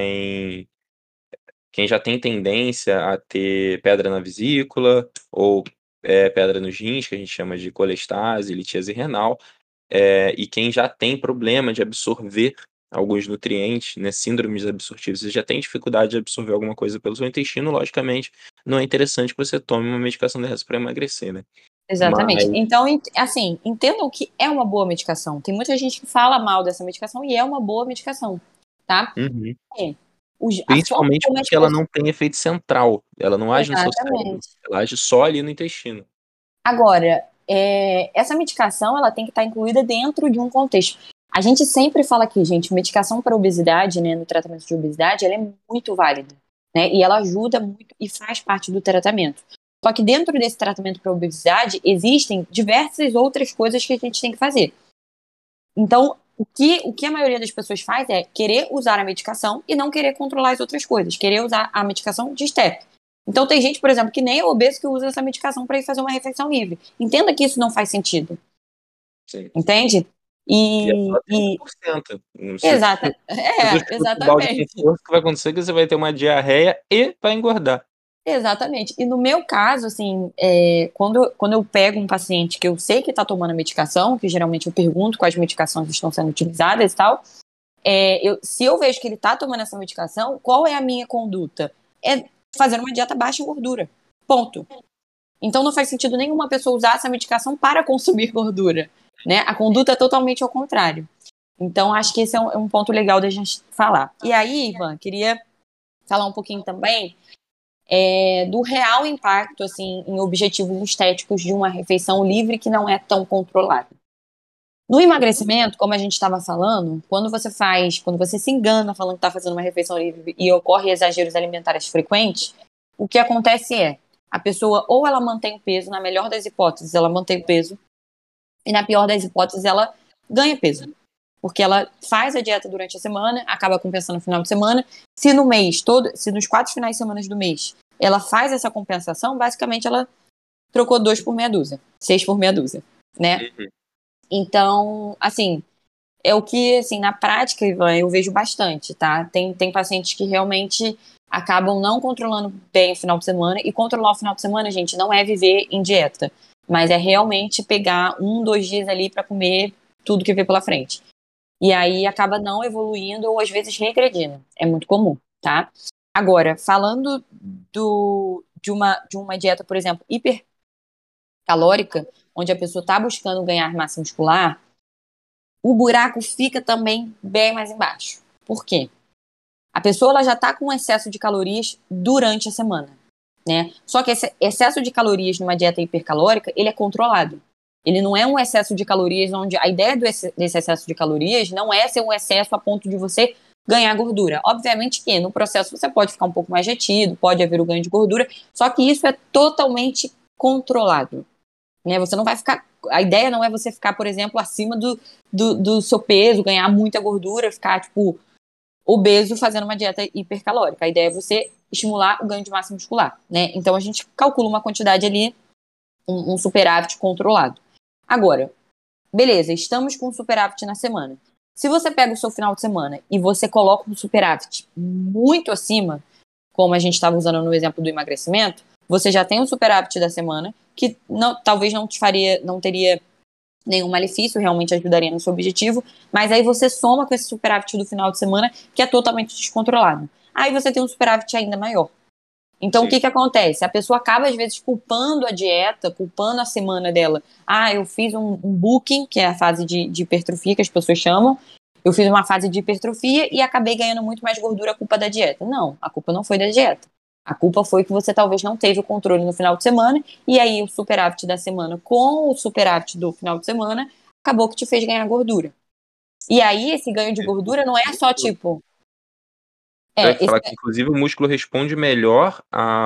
quem já tem tendência a ter pedra na vesícula ou, pedra nos rins, que a gente chama de colestase, litíase renal. E quem já tem problema de absorver alguns nutrientes, né, síndromes absortivas, você já tem dificuldade de absorver alguma coisa pelo seu intestino, logicamente, não é interessante que você tome uma medicação dessa para emagrecer, né. Exatamente. Mas Então, assim, entendam que é uma boa medicação. Tem muita gente que fala mal dessa medicação e é uma boa medicação, tá? uhum. É. A forma Principalmente como as porque ela pessoas. não tem efeito central, ela não age no seu cérebro, Exatamente. ela age só ali no intestino. Agora, essa medicação ela tem que estar incluída dentro de um contexto. A gente sempre fala aqui, gente, medicação para obesidade, né, no tratamento de obesidade, ela é muito válida, né, e ela ajuda muito e faz parte do tratamento. Só que dentro desse tratamento para obesidade existem diversas outras coisas que a gente tem que fazer. Então, o que a maioria das pessoas faz é querer usar a medicação e não querer controlar as outras coisas, querer usar a medicação de step. Então, tem gente, por exemplo, que nem é obeso que usa essa medicação para ir fazer uma refeição livre. Entenda que isso não faz sentido, Sim. entende? E é E, só e 30%. Se tu chuta o balde com exatamente. força, o que vai acontecer é que você vai ter uma diarreia e vai engordar. Exatamente. E no meu caso, assim, quando eu pego um paciente que eu sei que está tomando a medicação, que geralmente eu pergunto quais medicações estão sendo utilizadas e tal, se eu vejo que ele está tomando essa medicação, qual é a minha conduta? É fazer uma dieta baixa em gordura. Ponto. Então não faz sentido nenhuma pessoa usar essa medicação para consumir gordura, né? A conduta é totalmente ao contrário. Então acho que esse é um ponto legal da gente falar. E aí, Ivan, queria falar um pouquinho também do real impacto assim, em objetivos estéticos de uma refeição livre que não é tão controlada. No emagrecimento, como a gente estava falando, quando você se engana falando que está fazendo uma refeição livre e ocorre exageros alimentares frequentes, o que acontece a pessoa ou ela mantém o peso, na melhor das hipóteses, ela mantém o peso, e na pior das hipóteses, ela ganha peso. Porque ela faz a dieta durante a semana, acaba compensando no final de semana. Se no mês todo, se nos 4 finais de semana do mês, ela faz essa compensação, basicamente ela trocou 2 por meia dúzia, 6 por meia dúzia, né? Então, assim, é o que, assim, na prática, Ivan, eu vejo bastante, tá? Tem pacientes que realmente acabam não controlando bem o final de semana, e controlar o final de semana, gente, não é viver em dieta, mas é realmente pegar 1, 2 dias ali pra comer tudo que vê pela frente. E aí acaba não evoluindo ou às vezes regredindo. É muito comum, tá? Agora, falando de uma dieta, por exemplo, hipercalórica, onde a pessoa está buscando ganhar massa muscular, o buraco fica também bem mais embaixo. Por quê? A pessoa ela já está com excesso de calorias durante a semana, né? Só que esse excesso de calorias numa dieta hipercalórica, ele é controlado. Ele não é um excesso de calorias onde a ideia desse excesso de calorias não é ser um excesso a ponto de você ganhar gordura. Obviamente que no processo você pode ficar um pouco mais retido, pode haver o ganho de gordura, só que isso é totalmente controlado, né? Você não vai ficar... A ideia não é você ficar, por exemplo, acima do seu peso, ganhar muita gordura, ficar, tipo, obeso fazendo uma dieta hipercalórica. A ideia é você estimular o ganho de massa muscular, né? Então a gente calcula uma quantidade ali, um superávit controlado. Agora, beleza, estamos com superávit na semana. Se você pega o seu final de semana e você coloca um superávit muito acima, como a gente estava usando no exemplo do emagrecimento, você já tem um superávit da semana que talvez não teria nenhum malefício, realmente ajudaria no seu objetivo, mas aí você soma com esse superávit do final de semana que é totalmente descontrolado. Aí você tem um superávit ainda maior. Então, o que acontece? A pessoa acaba, às vezes, culpando a dieta, culpando a semana dela. Ah, eu fiz um booking, que é a fase de hipertrofia, que as pessoas chamam. Eu fiz uma fase de hipertrofia e acabei ganhando muito mais gordura, a culpa da dieta. Não, a culpa não foi da dieta. A culpa foi que você talvez não teve o controle no final de semana, e aí o superávit da semana com o superávit do final de semana acabou que te fez ganhar gordura. E aí, esse ganho de gordura não é só, tipo... Eu ia falar que, inclusive, o músculo responde melhor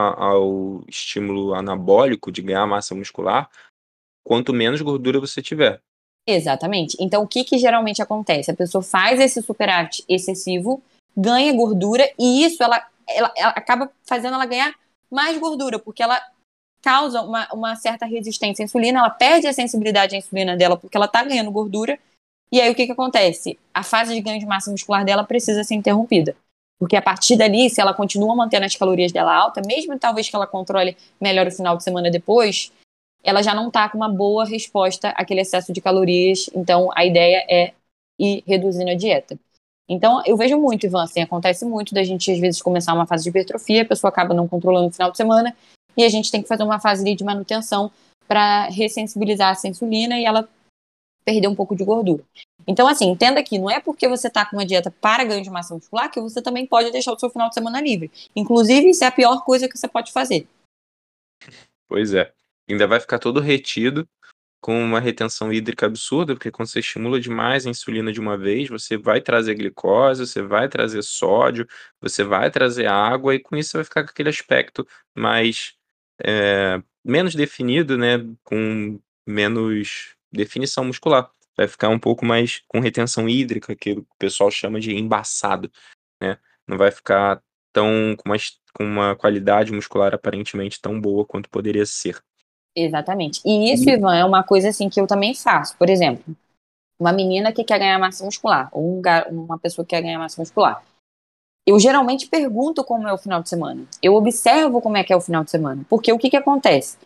ao estímulo anabólico de ganhar massa muscular, quanto menos gordura você tiver. Exatamente. Então, o que geralmente acontece? A pessoa faz esse superávit excessivo, ganha gordura, e isso ela acaba fazendo ela ganhar mais gordura, porque ela causa uma certa resistência à insulina, ela perde a sensibilidade à insulina dela, porque ela tá ganhando gordura, e aí o que acontece? A fase de ganho de massa muscular dela precisa ser interrompida. Porque a partir dali, se ela continua mantendo as calorias dela alta, mesmo talvez que ela controle melhor o final de semana depois, ela já não está com uma boa resposta àquele excesso de calorias. Então, a ideia é ir reduzindo a dieta. Então, eu vejo muito, Ivan, assim, acontece muito da gente, às vezes, começar uma fase de hipertrofia, a pessoa acaba não controlando no final de semana, e a gente tem que fazer uma fase de manutenção para ressensibilizar essa insulina e ela perder um pouco de gordura. Então, assim, entenda que não é porque você está com uma dieta para ganho de massa muscular que você também pode deixar o seu final de semana livre. Inclusive, isso é a pior coisa que você pode fazer. Pois é. Ainda vai ficar todo retido, com uma retenção hídrica absurda, porque quando você estimula demais a insulina de uma vez, você vai trazer glicose, você vai trazer sódio, você vai trazer água, e com isso você vai ficar com aquele aspecto mais menos definido, né, com menos definição muscular. Vai ficar um pouco mais com retenção hídrica, que o pessoal chama de embaçado, né? Não vai ficar com uma qualidade muscular aparentemente tão boa quanto poderia ser. Exatamente. E isso, Ivan, é uma coisa assim que eu também faço. Por exemplo, uma menina que quer ganhar massa muscular, ou uma pessoa que quer ganhar massa muscular. Eu geralmente pergunto como é o final de semana. Eu observo como é que é o final de semana. Porque o que acontece?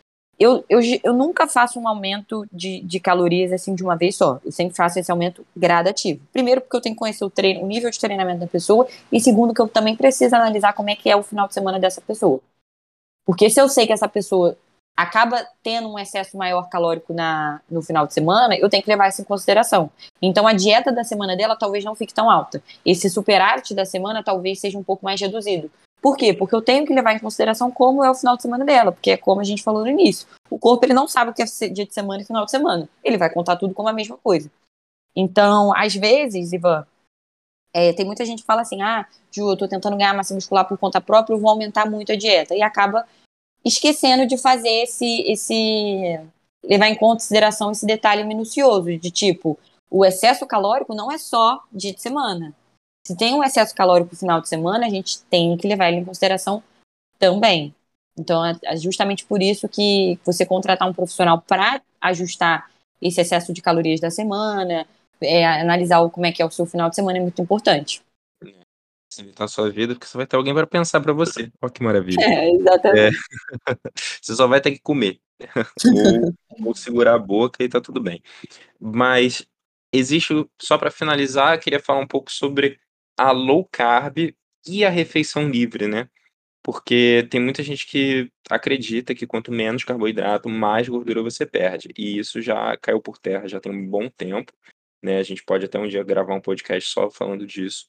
Eu nunca faço um aumento de calorias assim de uma vez só. Eu sempre faço esse aumento gradativo. Primeiro, porque eu tenho que conhecer o nível de treinamento da pessoa. E segundo, que eu também preciso analisar como é que é o final de semana dessa pessoa. Porque se eu sei que essa pessoa acaba tendo um excesso maior calórico no final de semana, eu tenho que levar isso em consideração. Então, a dieta da semana dela talvez não fique tão alta. Esse superávit da semana talvez seja um pouco mais reduzido. Por quê? Porque eu tenho que levar em consideração como é o final de semana dela, porque é como a gente falou no início. O corpo, ele não sabe o que é dia de semana e final de semana. Ele vai contar tudo como a mesma coisa. Então, às vezes, Ivan, tem muita gente que fala assim, Ju, eu tô tentando ganhar massa muscular por conta própria, eu vou aumentar muito a dieta. E acaba esquecendo de fazer levar em consideração esse detalhe minucioso, de tipo, o excesso calórico não é só dia de semana. Se tem um excesso calórico no final de semana, a gente tem que levar ele em consideração também. Então, é justamente por isso que você contratar um profissional para ajustar esse excesso de calorias da semana, analisar como é que é o seu final de semana é muito importante. Facilitar a sua vida, porque você vai ter alguém para pensar para você. Olha que maravilha. Exatamente. Você só vai ter que comer. ou segurar a boca e tá tudo bem. Mas existe, só para finalizar, eu queria falar um pouco sobre a low carb e a refeição livre, né? Porque tem muita gente que acredita que quanto menos carboidrato, mais gordura você perde. E isso já caiu por terra, já tem um bom tempo, né? A gente pode até um dia gravar um podcast só falando disso.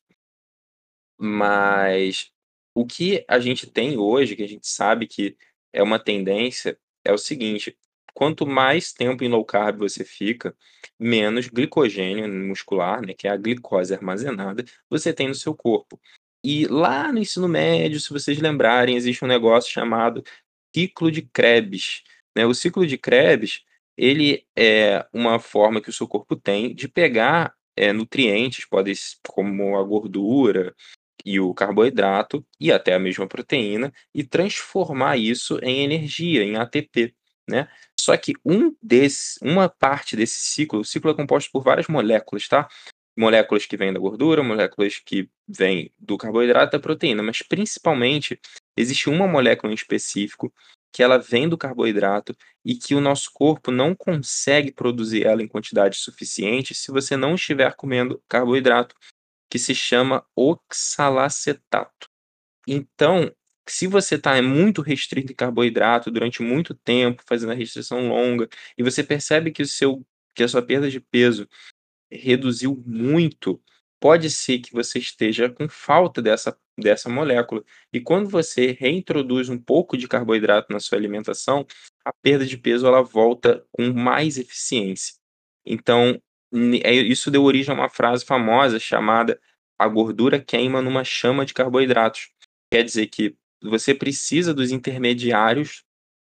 Mas o que a gente tem hoje, que a gente sabe que é uma tendência, é o seguinte: quanto mais tempo em low carb você fica, menos glicogênio muscular, né, que é a glicose armazenada, você tem no seu corpo. E lá no ensino médio, se vocês lembrarem, existe um negócio chamado ciclo de Krebs, né? O ciclo de Krebs, ele é uma forma que o seu corpo tem de pegar nutrientes, como a gordura e o carboidrato e até a mesma proteína e transformar isso em energia, em ATP, né? Só que uma parte desse ciclo, o ciclo é composto por várias moléculas, tá? Moléculas que vêm da gordura, moléculas que vêm do carboidrato e da proteína, mas principalmente existe uma molécula em específico que ela vem do carboidrato e que o nosso corpo não consegue produzir ela em quantidade suficiente se você não estiver comendo carboidrato, que se chama oxalacetato. Então, se você está muito restrito em carboidrato durante muito tempo, fazendo a restrição longa, e você percebe que a sua perda de peso reduziu muito, pode ser que você esteja com falta dessa molécula. E quando você reintroduz um pouco de carboidrato na sua alimentação, a perda de peso ela volta com mais eficiência. Então, isso deu origem a uma frase famosa chamada "a gordura queima numa chama de carboidratos". Quer dizer que você precisa dos intermediários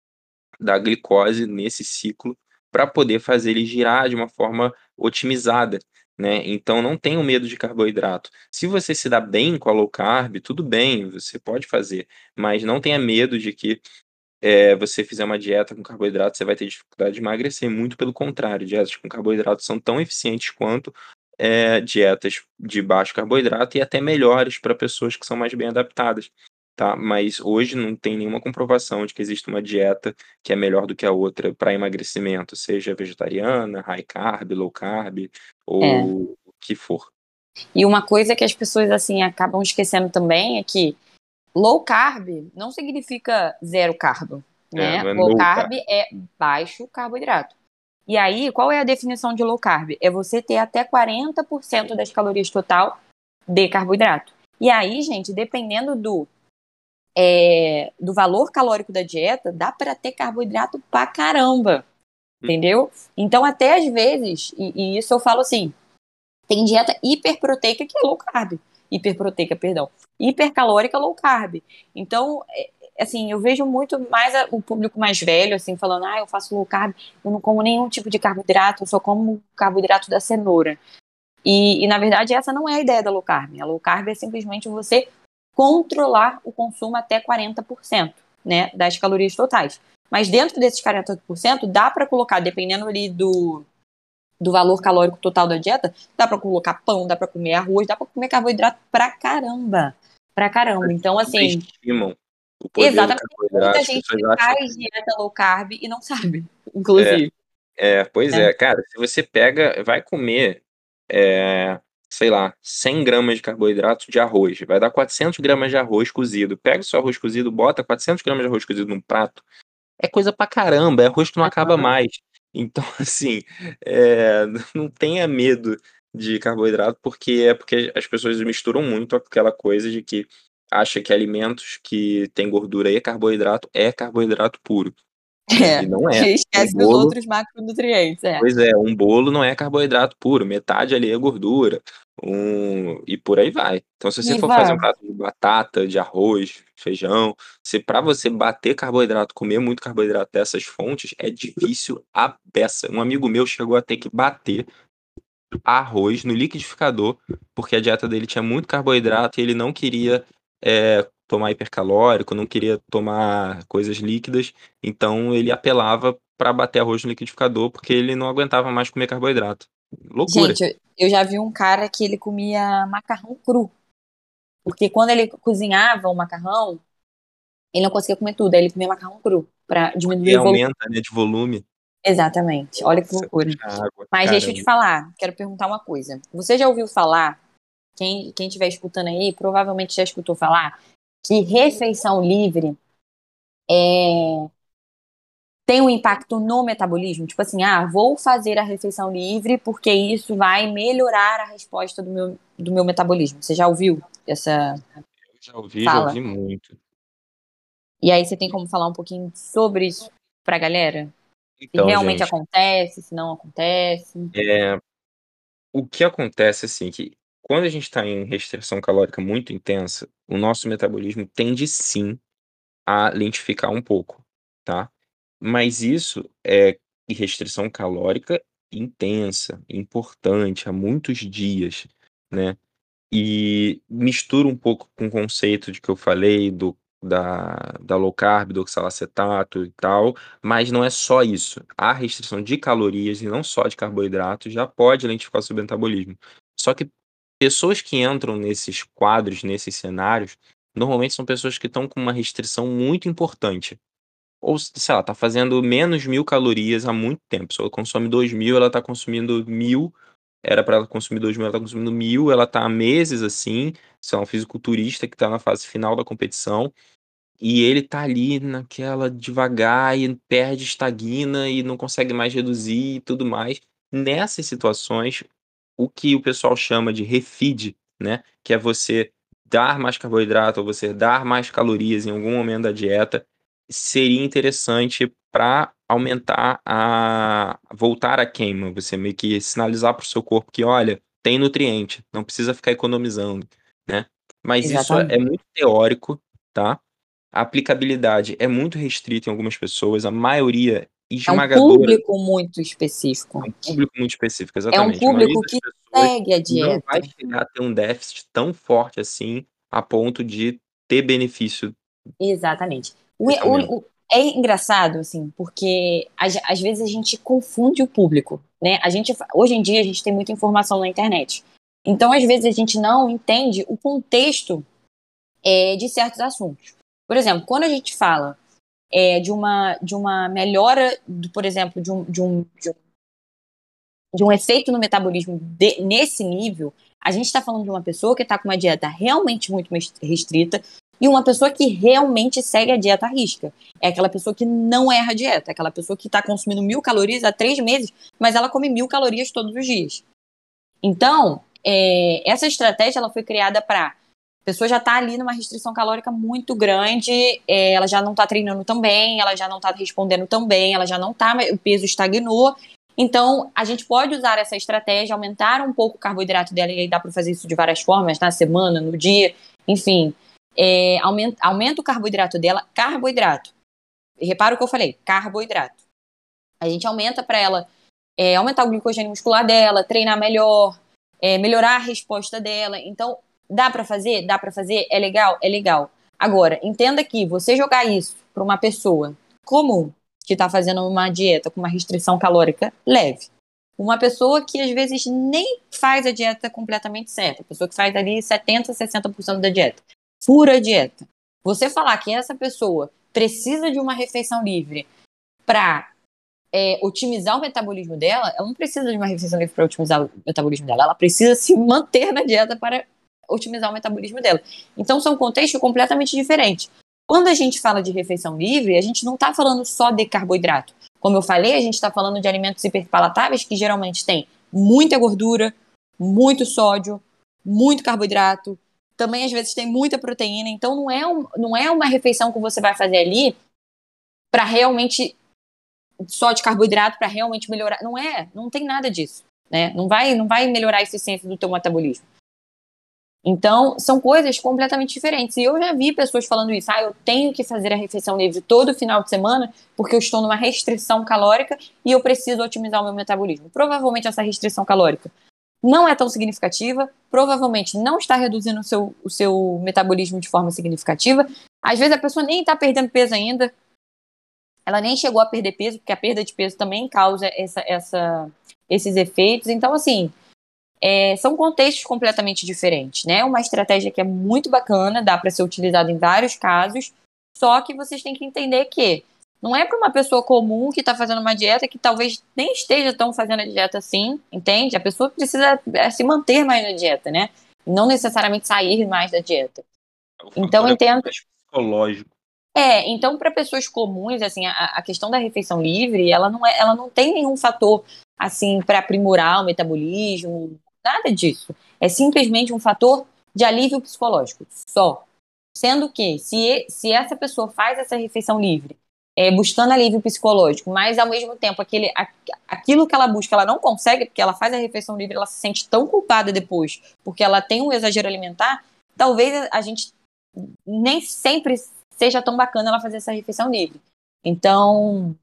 da glicose nesse ciclo para poder fazer ele girar de uma forma otimizada, né? Então não tenha medo de carboidrato. Se você se dá bem com a low carb, tudo bem, você pode fazer, mas não tenha medo de que você fizer uma dieta com carboidrato, você vai ter dificuldade de emagrecer. Muito pelo contrário, dietas com carboidrato são tão eficientes quanto dietas de baixo carboidrato e até melhores para pessoas que são mais bem adaptadas. Tá? Mas hoje não tem nenhuma comprovação de que existe uma dieta que é melhor do que a outra para emagrecimento, seja vegetariana, high carb, low carb É. ou o que for. E uma coisa que as pessoas assim acabam esquecendo também é que low carb não significa zero carbo, né? Não é Low no carb carb. é baixo carboidrato. E aí, qual é a definição de low carb? É você ter até 40% das calorias total de carboidrato. E aí, gente, dependendo do valor calórico da dieta, dá para ter carboidrato pra caramba, entendeu? Então, até às vezes, e isso eu falo assim, tem dieta hiperproteica que é low carb. Hiperproteica, perdão. Hipercalórica low carb. Então, assim, eu vejo muito mais o público mais velho, assim, falando, eu faço low carb, eu não como nenhum tipo de carboidrato, eu só como carboidrato da cenoura. E na verdade, essa não é a ideia da low carb. A low carb é simplesmente você controlar o consumo até 40%, né, das calorias totais. Mas dentro desses 40%, dá para colocar, dependendo ali do valor calórico total da dieta, dá pra colocar pão, dá pra comer arroz, dá pra comer carboidrato pra caramba. Pra caramba. Então, assim, Subestimam o poder do exatamente. carboidrato, Muita as gente pessoas acham faz dieta low carb e não sabe, é, inclusive. pois Né? é, cara, se você vai comer sei lá, 100 gramas de carboidrato de arroz. Vai dar 400 gramas de arroz cozido. Pega o seu arroz cozido, bota 400 gramas de arroz cozido num prato. É coisa pra caramba, é arroz que não acaba mais. Então, assim, não tenha medo de carboidrato, porque as pessoas misturam muito aquela coisa de que acha que alimentos que têm gordura é carboidrato puro, né? E não é. Um Esquece os bolo outros macronutrientes, é. Pois é, um bolo não é carboidrato puro, metade ali é gordura, e por aí vai. Então, se você for fazer um Iva, prato de batata, de arroz, feijão, se para você bater carboidrato, comer muito carboidrato dessas fontes, é difícil a beça. Um amigo meu chegou a ter que bater arroz no liquidificador, porque a dieta dele tinha muito carboidrato e ele não queria tomar hipercalórico, não queria tomar coisas líquidas, então ele apelava para bater arroz no liquidificador, porque ele não aguentava mais comer carboidrato. Loucura. gente, eu já vi um cara que ele comia macarrão cru. Porque quando ele cozinhava o macarrão, ele não conseguia comer tudo. Aí ele comia macarrão cru, pra E diminuir o volume. aumenta, né, de volume. Exatamente. Olha que Nossa, loucura. puxa água, Mas deixa eu te caramba. falar, quero perguntar uma coisa. Você já ouviu falar, quem estiver escutando aí, provavelmente já escutou falar, que refeição livre tem um impacto no metabolismo? Tipo assim, vou fazer a refeição livre porque isso vai melhorar a resposta do meu metabolismo. Você já ouviu essa Já fala? ouvi muito. E aí você tem como falar um pouquinho sobre isso pra galera? Se Então, realmente gente, acontece, se não acontece. é, o que acontece, assim, que quando a gente está em restrição calórica muito intensa, o nosso metabolismo tende sim a lentificar um pouco, tá? Mas isso é restrição calórica intensa, importante, há muitos dias, né? E mistura um pouco com o conceito de que eu falei da low carb, do oxalacetato e tal, mas não é só isso. A restrição de calorias e não só de carboidratos já pode lentificar o seu metabolismo. Só que pessoas que entram nesses quadros, nesses cenários, normalmente são pessoas que estão com uma restrição muito importante. Ou, sei lá, tá fazendo menos 1.000 calorias há muito tempo. Se ela consome 2.000, ela tá consumindo 1.000. Era para ela consumir 2.000, ela tá consumindo 1.000. Ela tá há meses assim. Sei lá, um fisiculturista que tá na fase final da competição. E ele tá ali naquela devagar e perde, estagna e não consegue mais reduzir e tudo mais. Nessas situações, o que o pessoal chama de refeed, né? Que é você dar mais carboidrato ou você dar mais calorias em algum momento da dieta, seria interessante para aumentar voltar a queima, você meio que sinalizar para o seu corpo que, olha, tem nutriente, não precisa ficar economizando, né? Mas isso é Exatamente. muito teórico, tá? A aplicabilidade é muito restrita em algumas pessoas, a maioria É um esmagadora público muito específico. é um público muito específico, É um exatamente. A maioria público das que pessoas segue a não vai dieta. chegar a ter um déficit tão forte assim, a ponto de ter benefício Exatamente. desse aumento. É engraçado, assim, porque às vezes a gente confunde o público, né? Hoje em dia a gente tem muita informação na internet. Então, às vezes, a gente não entende o contexto de certos assuntos. Por exemplo, quando a gente fala de uma melhora, por exemplo, de um efeito no metabolismo nesse nível, a gente está falando de uma pessoa que está com uma dieta realmente muito restrita e uma pessoa que realmente segue a dieta à risca. É aquela pessoa que não erra a dieta, é aquela pessoa que está consumindo 1.000 calorias há 3 meses, mas ela come 1.000 calorias todos os dias. Então, essa estratégia ela foi criada para a pessoa já está ali numa restrição calórica muito grande, ela já não está treinando tão bem, ela já não está respondendo tão bem, ela já não está, o peso estagnou. Então, a gente pode usar essa estratégia, aumentar um pouco o carboidrato dela, e aí dá para fazer isso de várias formas, na semana, no dia, enfim. Aumenta o carboidrato dela, carboidrato. Repara o que eu falei, carboidrato. A gente aumenta para ela aumentar o glicogênio muscular dela, treinar melhor, melhorar a resposta dela. Então, dá para fazer? Dá para fazer? É legal? É legal. Agora, entenda que você jogar isso para uma pessoa comum, que está fazendo uma dieta com uma restrição calórica leve, uma pessoa que às vezes nem faz a dieta completamente certa, a pessoa que faz ali 70%, 60% da dieta, fura a dieta. Você falar que essa pessoa precisa de uma refeição livre para otimizar o metabolismo dela, ela não precisa de uma refeição livre para otimizar o metabolismo dela, ela precisa se manter na dieta para otimizar o metabolismo dela. Então são contextos completamente diferentes. Quando a gente fala de refeição livre, a gente não está falando só de carboidrato. Como eu falei, a gente está falando de alimentos hiperpalatáveis que geralmente têm muita gordura, muito sódio, muito carboidrato, também às vezes tem muita proteína. Então não é uma refeição que você vai fazer ali para realmente só de carboidrato para realmente melhorar. Não tem nada disso, né? Não vai melhorar a eficiência do teu metabolismo. Então, são coisas completamente diferentes. E eu já vi pessoas falando isso. Eu tenho que fazer a refeição livre todo final de semana porque eu estou numa restrição calórica e eu preciso otimizar o meu metabolismo. Provavelmente essa restrição calórica não é tão significativa, provavelmente não está reduzindo o seu metabolismo de forma significativa. Às vezes a pessoa nem está perdendo peso ainda, ela nem chegou a perder peso, porque a perda de peso também causa esses efeitos. Então, assim, são contextos completamente diferentes, né? Uma estratégia que é muito bacana, dá para ser utilizada em vários casos, só que vocês têm que entender que não é para uma pessoa comum que está fazendo uma dieta que talvez nem esteja tão fazendo a dieta assim, entende? A pessoa precisa se manter mais na dieta, né? E não necessariamente sair mais da dieta. Então, entendo. Psicológico. Então, para pessoas comuns, assim, a questão da refeição livre, ela não tem nenhum fator, assim, para aprimorar o metabolismo, nada disso. É simplesmente um fator de alívio psicológico, só. Sendo que, se essa pessoa faz essa refeição livre, buscando alívio psicológico, mas, ao mesmo tempo, aquilo que ela busca, ela não consegue, porque ela faz a refeição livre, ela se sente tão culpada depois, porque ela tem um exagero alimentar, talvez a gente nem sempre seja tão bacana ela fazer essa refeição livre. Então,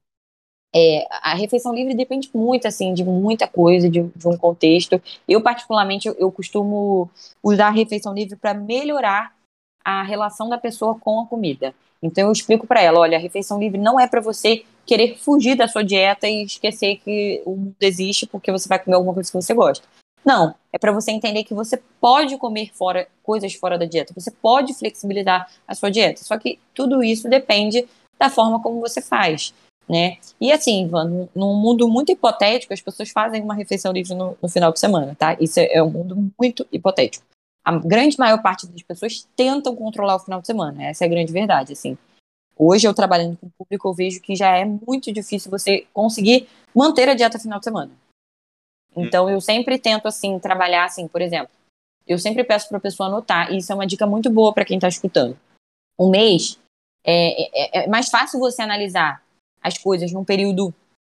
a refeição livre depende muito, assim, de muita coisa, de um contexto. Eu, particularmente, eu costumo usar a refeição livre para melhorar a relação da pessoa com a comida. Então, eu explico para ela, olha, a refeição livre não é para você querer fugir da sua dieta e esquecer que o mundo existe porque você vai comer alguma coisa que você gosta. Não, é para você entender que você pode comer coisas fora da dieta, você pode flexibilizar a sua dieta, só que tudo isso depende da forma como você faz, né? E assim, Ivan, num mundo muito hipotético, as pessoas fazem uma refeição livre no final de semana, tá? Isso é um mundo muito hipotético. A grande maior parte das pessoas tentam controlar o final de semana, essa é a grande verdade, assim. Hoje, eu trabalhando com o público, eu vejo que já é muito difícil você conseguir manter a dieta final de semana. Então, eu sempre tento, assim, trabalhar, assim, por exemplo, eu sempre peço para a pessoa anotar, e isso é uma dica muito boa para quem está escutando. Um mês, é mais fácil você analisar as coisas num período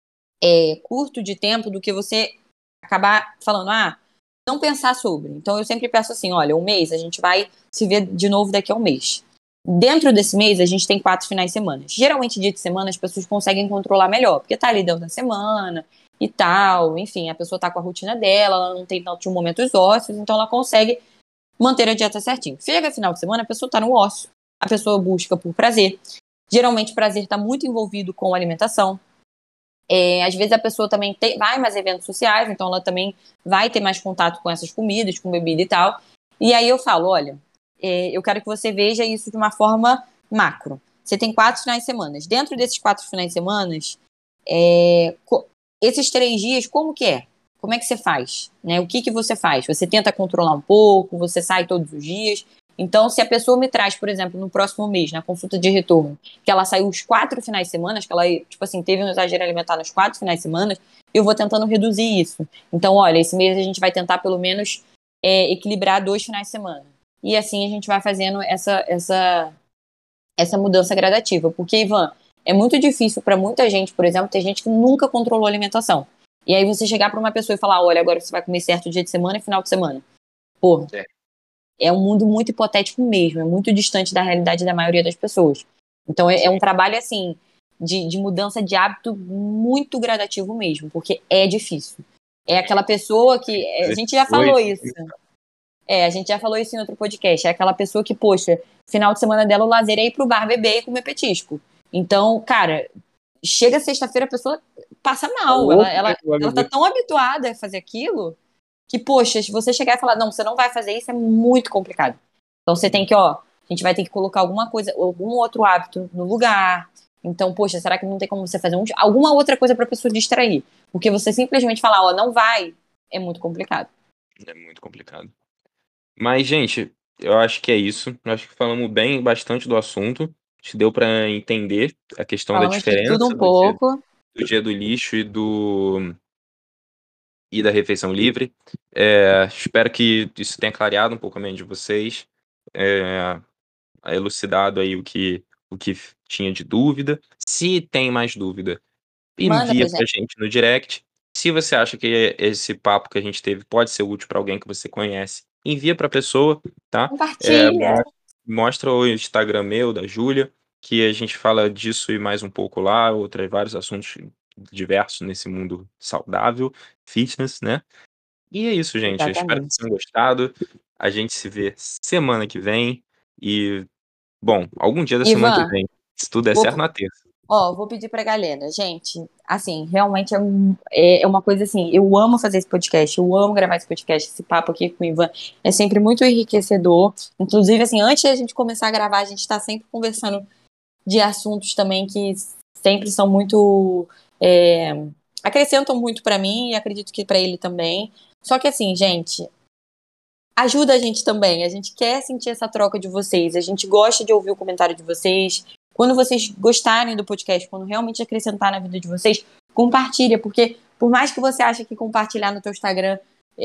curto de tempo do que você acabar falando, não pensar sobre. Então, eu sempre peço assim, olha, um mês, a gente vai se ver de novo daqui a um mês. Dentro desse mês, a gente tem 4 finais de semana. Geralmente, dia de semana, as pessoas conseguem controlar melhor, porque tá ali dentro da semana e tal, enfim, a pessoa tá com a rotina dela, ela não tem tantos momentos ósseos, então ela consegue manter a dieta certinho. Chega final de semana, a pessoa tá no ócio, a pessoa busca por prazer. Geralmente, prazer tá muito envolvido com alimentação. Às vezes a pessoa também vai mais eventos sociais, então ela também vai ter mais contato com essas comidas, com bebida e tal. E aí eu falo, olha, eu quero que você veja isso de uma forma macro. Você tem 4 finais de semana. Dentro desses 4 finais de semana, esses 3 dias, como que é? Como é que você faz? Né? O que você faz? Você tenta controlar um pouco? Você sai todos os dias? Então, se a pessoa me traz, por exemplo, no próximo mês, na consulta de retorno, que ela saiu os 4 finais de semana, que ela, tipo assim, teve um exagero alimentar nos 4 finais de semana, eu vou tentando reduzir isso. Então, olha, esse mês a gente vai tentar pelo menos equilibrar 2 finais de semana. E assim a gente vai fazendo essa mudança gradativa. Porque, Ivan, é muito difícil para muita gente, por exemplo, tem gente que nunca controlou a alimentação. E aí você chegar para uma pessoa e falar, olha, agora você vai comer certo dia de semana e final de semana. Pô, é um mundo muito hipotético mesmo, é muito distante da realidade da maioria das pessoas. Então é um trabalho, assim, de mudança de hábito muito gradativo mesmo, porque é difícil. É aquela pessoa que... A gente já falou isso. A gente já falou isso em outro podcast. É aquela pessoa que, poxa, final de semana dela, o lazer é ir pro bar beber e comer petisco. Então, cara, chega sexta-feira, a pessoa passa mal. Ela tá tão habituada a fazer aquilo que, poxa, se você chegar e falar, não, você não vai fazer isso, é muito complicado. Então você tem que, a gente vai ter que colocar alguma coisa, algum outro hábito no lugar. Então, poxa, será que não tem como você fazer alguma outra coisa pra pessoa distrair? Porque você simplesmente falar, ó, não vai, é muito complicado. É muito complicado. Mas, gente, eu acho que é isso. Eu acho que falamos bastante do assunto. Acho que deu pra entender a questão da Falamos de tudo diferença um pouco. do dia do lixo e da refeição livre. Espero que isso tenha clareado um pouco a mente de vocês, elucidado aí o que tinha de dúvida. Se tem mais dúvida, Manda envia pra pra gente. gente no direct. Se você acha que esse papo que a gente teve pode ser útil para alguém que você conhece, envia pra pessoa, tá? Compartilha. Mostra o Instagram meu, da Júlia, que a gente fala disso e mais um pouco lá, vários assuntos diversos nesse mundo saudável, fitness, né? E é isso, gente. Eu espero que Exatamente. tenham gostado. A gente se vê semana que vem. E, bom, algum dia da semana que Ivan, vem. Se tudo der certo, vou, na terça. vou pedir pra galera. Gente, assim, realmente é uma coisa assim, eu amo fazer esse podcast, eu amo gravar esse podcast, esse papo aqui com o Ivan é sempre muito enriquecedor. Inclusive, assim, antes da gente começar a gravar, a gente tá sempre conversando de assuntos também que sempre são muito acrescentam muito pra mim e acredito que pra ele também. Só que assim, gente, ajuda a gente também. A gente quer sentir essa troca de vocês. A gente gosta de ouvir o comentário de vocês. Quando vocês gostarem do podcast, quando realmente acrescentar na vida de vocês, compartilha, porque por mais que você ache que compartilhar no teu Instagram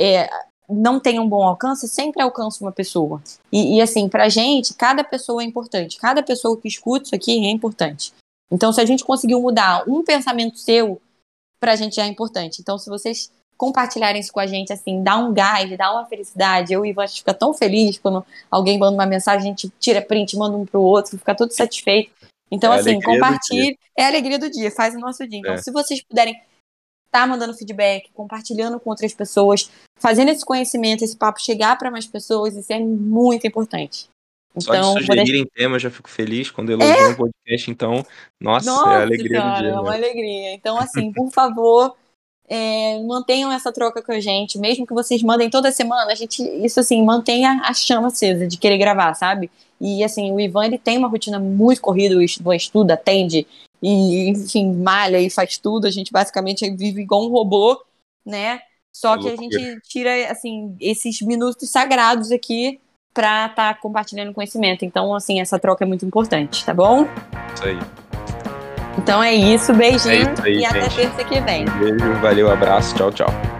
não tenha um bom alcance, sempre alcança uma pessoa. E assim, pra gente, cada pessoa é importante. Cada pessoa que escuta isso aqui é importante. Então, se a gente conseguiu mudar um pensamento seu, pra gente já é importante. Então, se vocês compartilharem isso com a gente, assim, dá um gás, dá uma felicidade. Eu e o Ivan, a gente fica tão feliz quando alguém manda uma mensagem, a gente tira print, manda um pro outro, fica todo satisfeito. Então, É a assim, alegria do dia. compartilhe. É a alegria do dia, faz o nosso dia. Então, É. se vocês puderem mandando feedback, compartilhando com outras pessoas, fazendo esse conhecimento, esse papo chegar para mais pessoas, isso é muito importante. Só de Então, vou deixar. sugerirem tema, eu já fico feliz. Quando elogiam o podcast, então, nossa, é a Nossa alegria do senhora, dia é uma mesmo. alegria. Então, assim, por favor, mantenham essa troca com a gente, mesmo que vocês mandem toda semana, a gente, isso assim, mantenha a chama acesa de querer gravar, sabe? E assim, o Ivan, ele tem uma rotina muito corrida, o Ivan estuda, atende, e enfim, malha e faz tudo, a gente basicamente vive igual um robô, né? Só É que a loucura. gente tira, assim, esses minutos sagrados aqui pra estar compartilhando conhecimento. Então, assim, essa troca é muito importante, tá bom? Isso aí. Então é isso, beijinho É isso aí, e até gente. terça que vem. Um beijo, valeu, abraço, tchau, tchau.